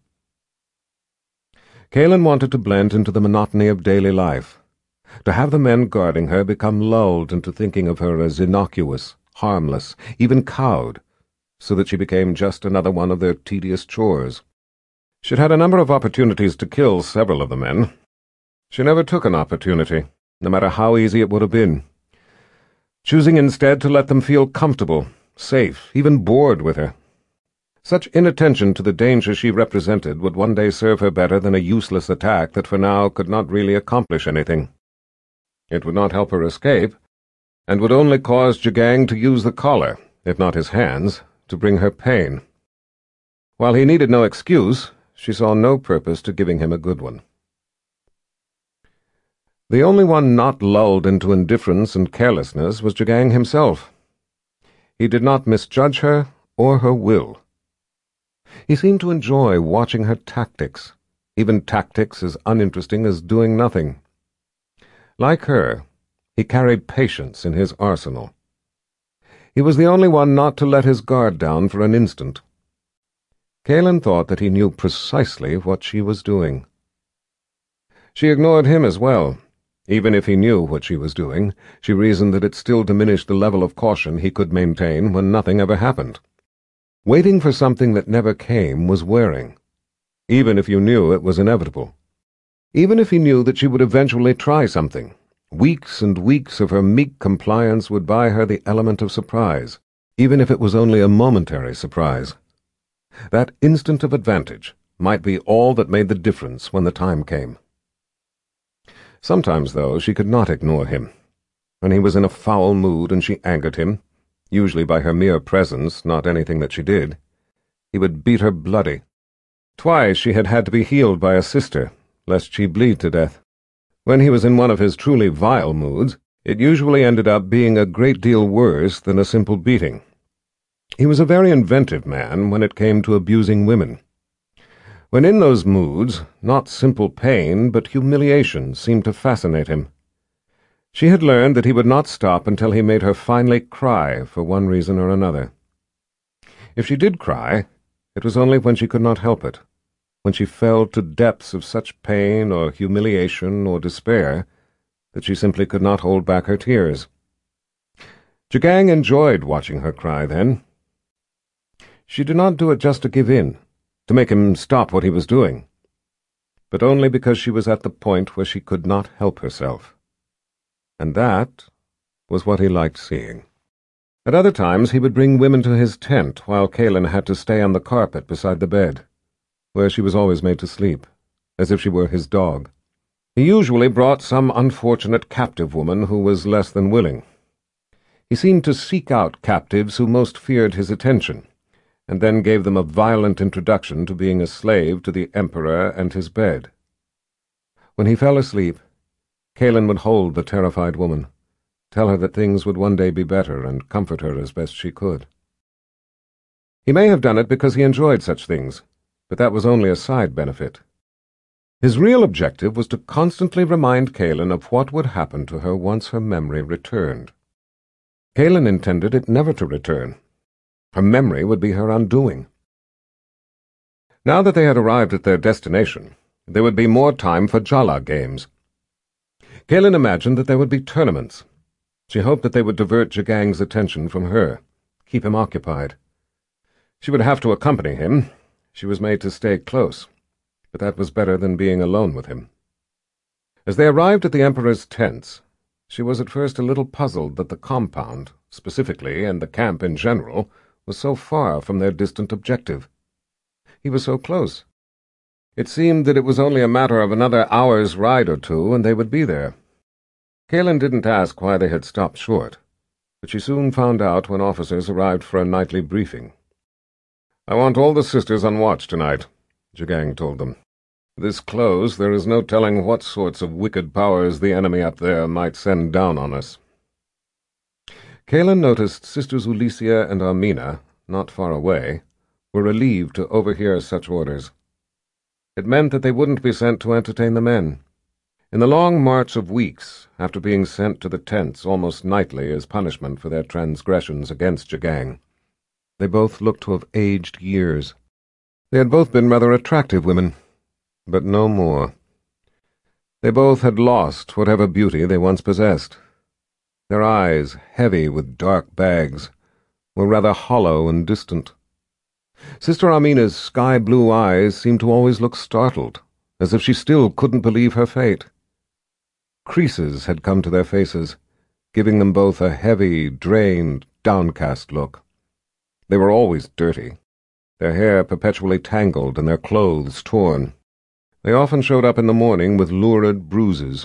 Kaelin wanted to blend into the monotony of daily life, to have the men guarding her become lulled into thinking of her as innocuous, harmless, even cowed, so that she became just another one of their tedious chores. She'd had a number of opportunities to kill several of the men. She never took an opportunity, no matter how easy it would have been, choosing instead to let them feel comfortable, safe, even bored with her. Such inattention to the danger she represented would one day serve her better than a useless attack that for now could not really accomplish anything. It would not help her escape, and would only cause Jagang to use the collar, if not his hands, to bring her pain. While he needed no excuse, she saw no purpose to giving him a good one. The only one not lulled into indifference and carelessness was Jagang himself. He did not misjudge her or her will. He seemed to enjoy watching her tactics, even tactics as uninteresting as doing nothing. Like her, he carried patience in his arsenal. He was the only one not to let his guard down for an instant. Kaelin thought that he knew precisely what she was doing. She ignored him as well. Even if he knew what she was doing, she reasoned that it still diminished the level of caution he could maintain when nothing ever happened. Waiting for something that never came was wearing, even if you knew it was inevitable. Even if he knew that she would eventually try something, weeks and weeks of her meek compliance would buy her the element of surprise, even if it was only a momentary surprise. That instant of advantage might be all that made the difference when the time came. Sometimes, though, she could not ignore him. When he was in a foul mood and she angered him, usually by her mere presence, not anything that she did, he would beat her bloody. Twice she had had to be healed by a sister, lest she bleed to death. When he was in one of his truly vile moods, it usually ended up being a great deal worse than a simple beating. He was a very inventive man when it came to abusing women. When in those moods, not simple pain but humiliation seemed to fascinate him. She had learned that he would not stop until he made her finally cry for one reason or another. If she did cry, it was only when she could not help it, when she fell to depths of such pain or humiliation or despair that she simply could not hold back her tears. Jagang enjoyed watching her cry then. She did not do it just to give in, to make him stop what he was doing, but only because she was at the point where she could not help herself. And that was what he liked seeing. At other times he would bring women to his tent while Kaelin had to stay on the carpet beside the bed, where she was always made to sleep, as if she were his dog. He usually brought some unfortunate captive woman who was less than willing. He seemed to seek out captives who most feared his attention, and then gave them a violent introduction to being a slave to the Emperor and his bed. When he fell asleep, Kaelin would hold the terrified woman, tell her that things would one day be better, and comfort her as best she could. He may have done it because he enjoyed such things, but that was only a side benefit. His real objective was to constantly remind Kaelin of what would happen to her once her memory returned. Kaelin intended it never to return. Her memory would be her undoing. Now that they had arrived at their destination, there would be more time for Jala games. Kaelin imagined that there would be tournaments. She hoped that they would divert Jagang's attention from her, keep him occupied. She would have to accompany him. She was made to stay close, but that was better than being alone with him. As they arrived at the Emperor's tents, she was at first a little puzzled that the compound, specifically, and the camp in general, was so far from their distant objective. He was so close. It seemed that it was only a matter of another hour's ride or two, and they would be there. Kaelin didn't ask why they had stopped short, but she soon found out when officers arrived for a nightly briefing. "I want all the sisters on watch tonight," Jagang told them. "This close, there is no telling what sorts of wicked powers the enemy up there might send down on us." Kaelin noticed Sisters Ulicia and Armina, not far away, were relieved to overhear such orders. It meant that they wouldn't be sent to entertain the men. In the long march of weeks, after being sent to the tents almost nightly as punishment for their transgressions against Jagang, they both looked to have aged years. They had both been rather attractive women, but no more. They both had lost whatever beauty they once possessed. Their eyes, heavy with dark bags, were rather hollow and distant. Sister Amina's sky-blue eyes seemed to always look startled, as if she still couldn't believe her fate. Creases had come to their faces, giving them both a heavy, drained, downcast look. They were always dirty, their hair perpetually tangled and their clothes torn. They often showed up in the morning with lurid bruises.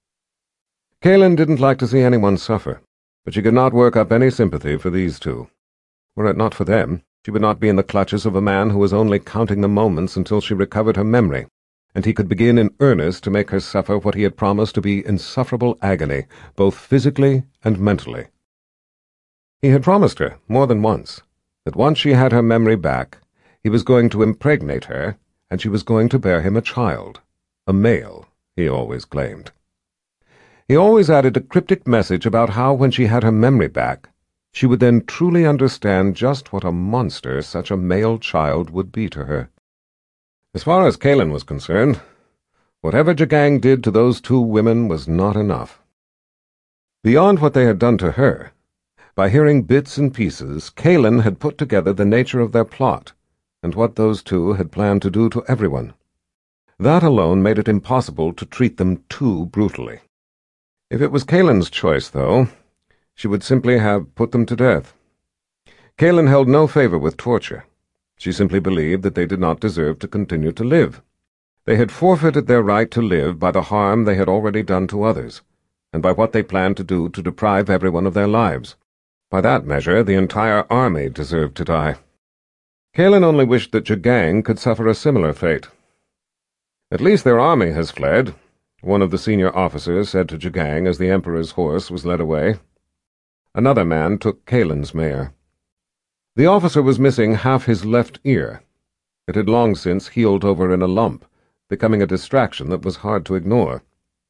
Kaelin didn't like to see anyone suffer, but she could not work up any sympathy for these two. Were it not for them, she would not be in the clutches of a man who was only counting the moments until she recovered her memory, and he could begin in earnest to make her suffer what he had promised to be insufferable agony, both physically and mentally. He had promised her, more than once, that once she had her memory back, he was going to impregnate her, and she was going to bear him a child, a male, he always claimed. He always added a cryptic message about how, when she had her memory back, she would then truly understand just what a monster such a male child would be to her. As far as Kaelin was concerned, whatever Jagang did to those two women was not enough. Beyond what they had done to her, by hearing bits and pieces, Kaelin had put together the nature of their plot, and what those two had planned to do to everyone. That alone made it impossible to treat them too brutally. If it was Kaelin's choice, though, she would simply have put them to death. Kaelin held no favor with torture. She simply believed that they did not deserve to continue to live. They had forfeited their right to live by the harm they had already done to others, and by what they planned to do to deprive everyone of their lives. By that measure, the entire army deserved to die. Kaelin only wished that Jagang could suffer a similar fate. "At least their army has fled," one of the senior officers said to Jagang as the Emperor's horse was led away. Another man took Kaelin's mare. The officer was missing half his left ear. It had long since healed over in a lump, becoming a distraction that was hard to ignore.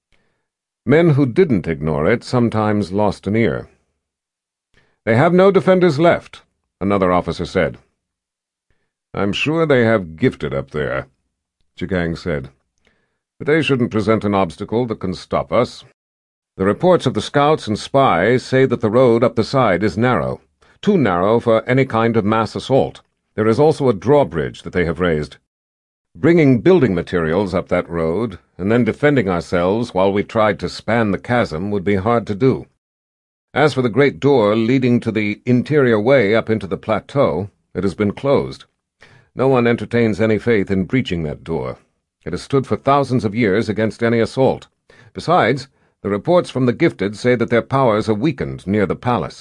Men who didn't ignore it sometimes lost an ear. "They have no defenders left," another officer said. "I'm sure they have gifted up there," Jagang said. "But they shouldn't present an obstacle that can stop us. The reports of the scouts and spies say that the road up the side is narrow, too narrow for any kind of mass assault. There is also a drawbridge that they have raised. Bringing building materials up that road, and then defending ourselves while we tried to span the chasm would be hard to do. As for the great door leading to the interior way up into the plateau, it has been closed. No one entertains any faith in breaching that door. It has stood for thousands of years against any assault. Besides, the reports from the gifted say that their powers are weakened near the palace."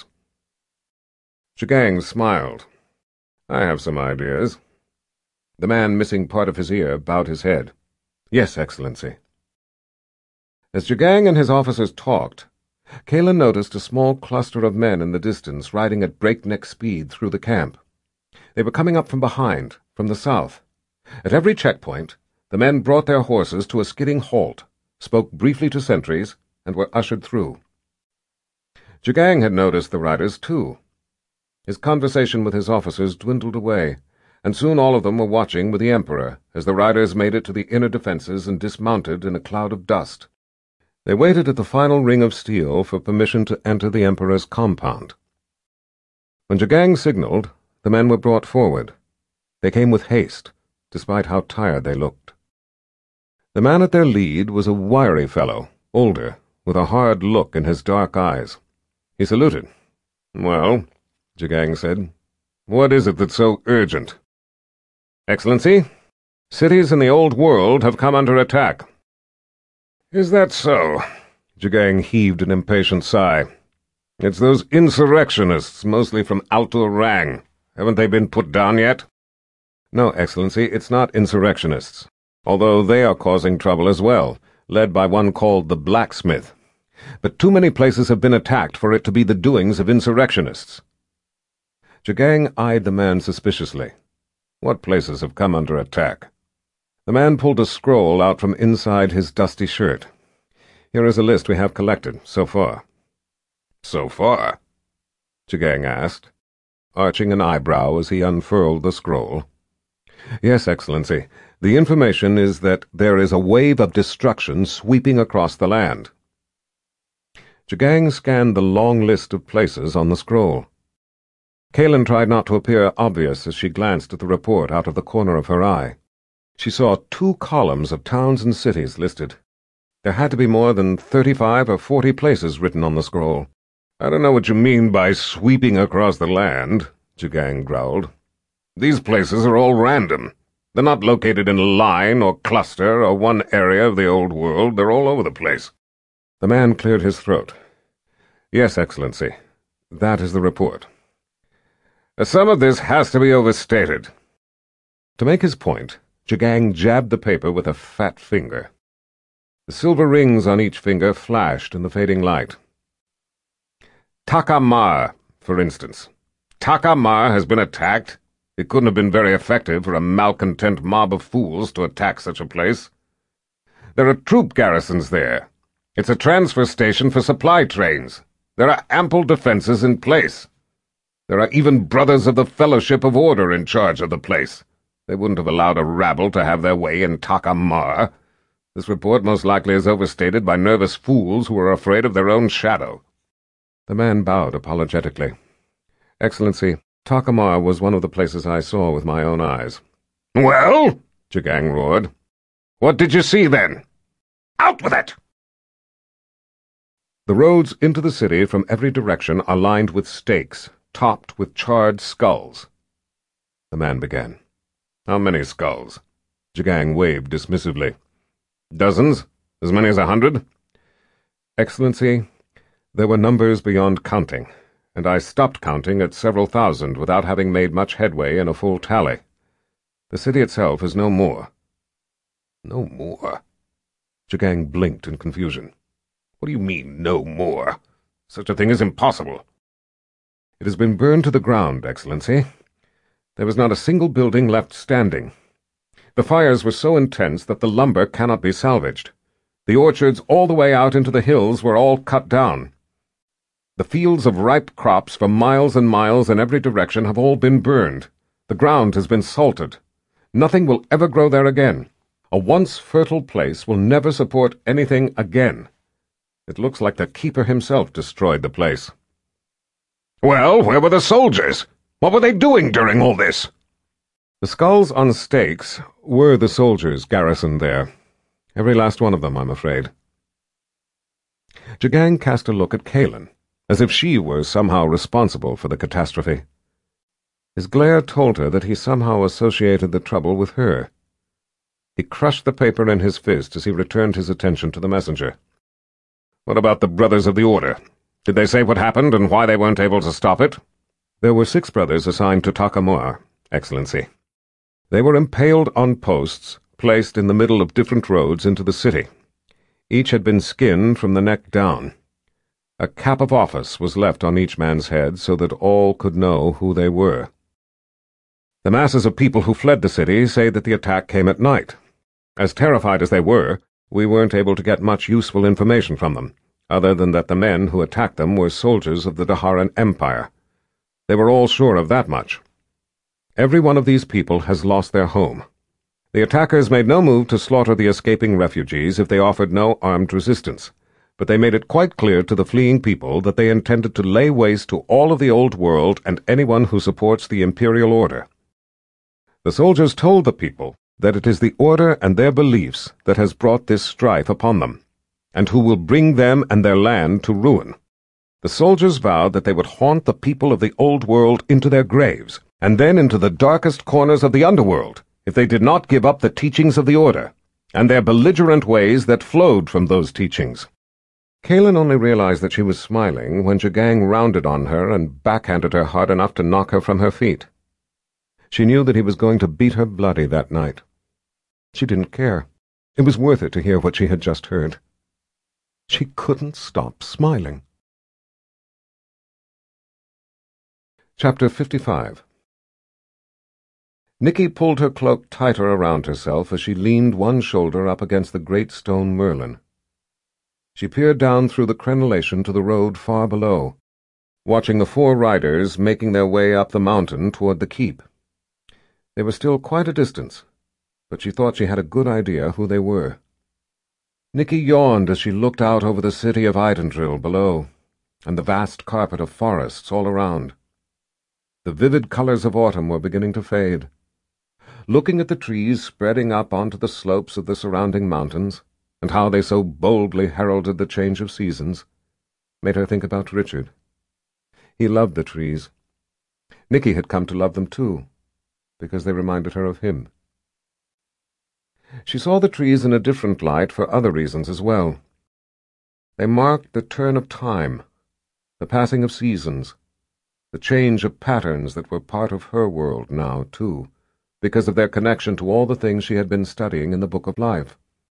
Jagang smiled. "I have some ideas." The man missing part of his ear bowed his head. "Yes, Excellency." As Jagang and his officers talked, Kaelin noticed a small cluster of men in the distance riding at breakneck speed through the camp. They were coming up from behind, from the south. At every checkpoint, the men brought their horses to a skidding halt, spoke briefly to sentries, and were ushered through. Jagang had noticed the riders, too. His conversation with his officers dwindled away, and soon all of them were watching with the Emperor as the riders made it to the inner defenses and dismounted in a cloud of dust. They waited at the final ring of steel for permission to enter the Emperor's compound. When Jagang signaled, the men were brought forward. They came with haste, despite how tired they looked. The man at their lead was a wiry fellow, older, with a hard look in his dark eyes. He saluted. "Well," Jagang said, "what is it that's so urgent?" "Excellency, cities in the old world have come under attack." "Is that so?" Jagang heaved an impatient sigh. "It's those insurrectionists, mostly from Altur Rang. Haven't they been put down yet?" "No, Excellency, it's not insurrectionists, although they are causing trouble as well, led by one called the Blacksmith. But too many places have been attacked for it to be the doings of insurrectionists." Jagang eyed the man suspiciously. What places have come under attack? The man pulled a scroll out from inside his dusty shirt. Here is a list we have collected, so far. So far? Jagang asked, arching an eyebrow as he unfurled the scroll. Yes, Excellency. The information is that there is a wave of destruction sweeping across the land. Jagang scanned the long list of places on the scroll. Kaelin tried not to appear obvious as she glanced at the report out of the corner of her eye. She saw 2 columns of towns and cities listed. There had to be more than 35 or 40 places written on the scroll. I don't know what you mean by sweeping across the land, Jagang growled. These places are all random. They're not located in a line or cluster or one area of the old world. They're all over the place. The man cleared his throat. Yes, Excellency. That is the report. Some of this has to be overstated. To make his point, Jagang jabbed the paper with a fat finger. The silver rings on each finger flashed in the fading light. Takamar, for instance. Takamar has been attacked. It couldn't have been very effective for a malcontent mob of fools to attack such a place. There are troop garrisons there. It's a transfer station for supply trains. There are ample defenses in place. There are even Brothers of the Fellowship of Order in charge of the place. They wouldn't have allowed a rabble to have their way in Takamar. This report most likely is overstated by nervous fools who are afraid of their own shadow. The man bowed apologetically. Excellency, Takamar was one of the places I saw with my own eyes. Well? Jagang roared. What did you see, then? Out with it! The roads into the city from every direction are lined with stakes, topped with charred skulls. The man began. How many skulls? Jagang waved dismissively. Dozens? As many as 100? Excellency, there were numbers beyond counting, and I stopped counting at several thousand without having made much headway in a full tally. The city itself is no more. No more? Jagang blinked in confusion. What do you mean, no more? Such a thing is impossible. It has been burned to the ground, Excellency. There was not a single building left standing. The fires were so intense that the lumber cannot be salvaged. The orchards all the way out into the hills were all cut down. The fields of ripe crops for miles and miles in every direction have all been burned. The ground has been salted. Nothing will ever grow there again. A once fertile place will never support anything again. It looks like the keeper himself destroyed the place. Well, where were the soldiers? What were they doing during all this? The skulls on stakes were the soldiers garrisoned there. Every last one of them, I'm afraid. Jagang cast a look at Kaelin, as if she were somehow responsible for the catastrophe. His glare told her that he somehow associated the trouble with her. He crushed the paper in his fist as he returned his attention to the messenger. What about the Brothers of the Order? Did they say what happened and why they weren't able to stop it? There were 6 brothers assigned to Takamar, Excellency. They were impaled on posts, placed in the middle of different roads into the city. Each had been skinned from the neck down. A cap of office was left on each man's head so that all could know who they were. The masses of people who fled the city say that the attack came at night. As terrified as they were, we weren't able to get much useful information from them, other than that the men who attacked them were soldiers of the Daharan Empire. They were all sure of that much. Every one of these people has lost their home. The attackers made no move to slaughter the escaping refugees if they offered no armed resistance, but they made it quite clear to the fleeing people that they intended to lay waste to all of the old world and anyone who supports the imperial order. The soldiers told the people that it is the order and their beliefs that has brought this strife upon them, and who will bring them and their land to ruin. The soldiers vowed that they would haunt the people of the old world into their graves, and then into the darkest corners of the underworld, if they did not give up the teachings of the order, and their belligerent ways that flowed from those teachings. Kaelin only realized that she was smiling when Jagang rounded on her and backhanded her hard enough to knock her from her feet. She knew that he was going to beat her bloody that night. She didn't care. It was worth it to hear what she had just heard. She couldn't stop smiling. Chapter 55. Nicky pulled her cloak tighter around herself as she leaned one shoulder up against the great stone Merlin. She peered down through the crenellation to the road far below, watching the 4 riders making their way up the mountain toward the keep. They were still quite a distance, but she thought she had a good idea who they were. Nicky yawned as she looked out over the city of Idendrill below, and the vast carpet of forests all around. The vivid colors of autumn were beginning to fade. Looking at the trees spreading up onto the slopes of the surrounding mountains, and how they so boldly heralded the change of seasons, made her think about Richard. He loved the trees. Nicky had come to love them too, because they reminded her of him. She saw the trees in a different light for other reasons as well. They marked the turn of time, the passing of seasons, the change of patterns that were part of her world now, too, because of their connection to all the things she had been studying in the Book of Life.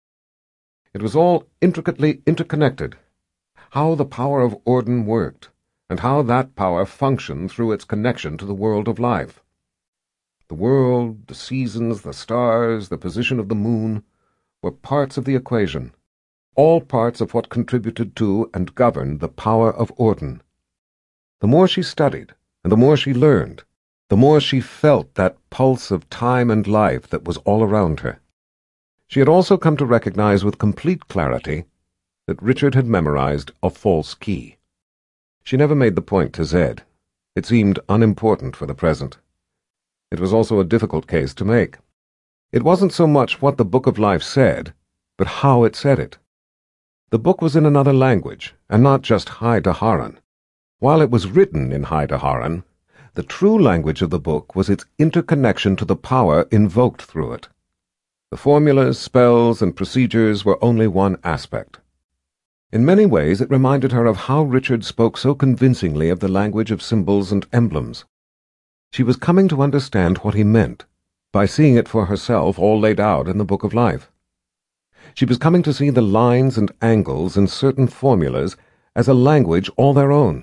It was all intricately interconnected, how the power of Orden worked, and how that power functioned through its connection to the world of life. The world, the seasons, the stars, the position of the moon, were parts of the equation, all parts of what contributed to and governed the power of Orden. The more she studied, and the more she learned, the more she felt that pulse of time and life that was all around her. She had also come to recognize with complete clarity that Richard had memorized a false key. She never made the point to Zed. It seemed unimportant for the present. It was also a difficult case to make. It wasn't so much what the Book of Life said, but how it said it. The book was in another language, and not just High Daharan. While it was written in High Daharan, the true language of the book was its interconnection to the power invoked through it. The formulas, spells, and procedures were only one aspect. In many ways it reminded her of how Richard spoke so convincingly of the language of symbols and emblems. She was coming to understand what he meant, by seeing it for herself all laid out in the Book of Life. She was coming to see the lines and angles in certain formulas as a language all their own.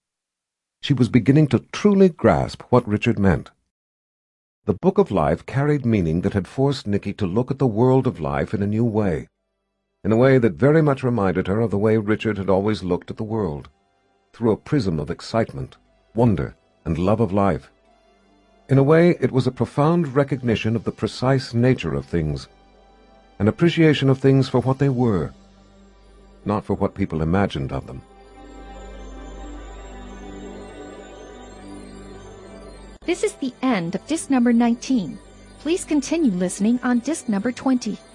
She was beginning to truly grasp what Richard meant. The Book of Life carried meaning that had forced Nicky to look at the world of life in a new way, in a way that very much reminded her of the way Richard had always looked at the world, through a prism of excitement, wonder, and love of life. In a way, it was a profound recognition of the precise nature of things, an appreciation of things for what they were, not for what people imagined of them. This is the end of disc number 19. Please continue listening on disc number 20.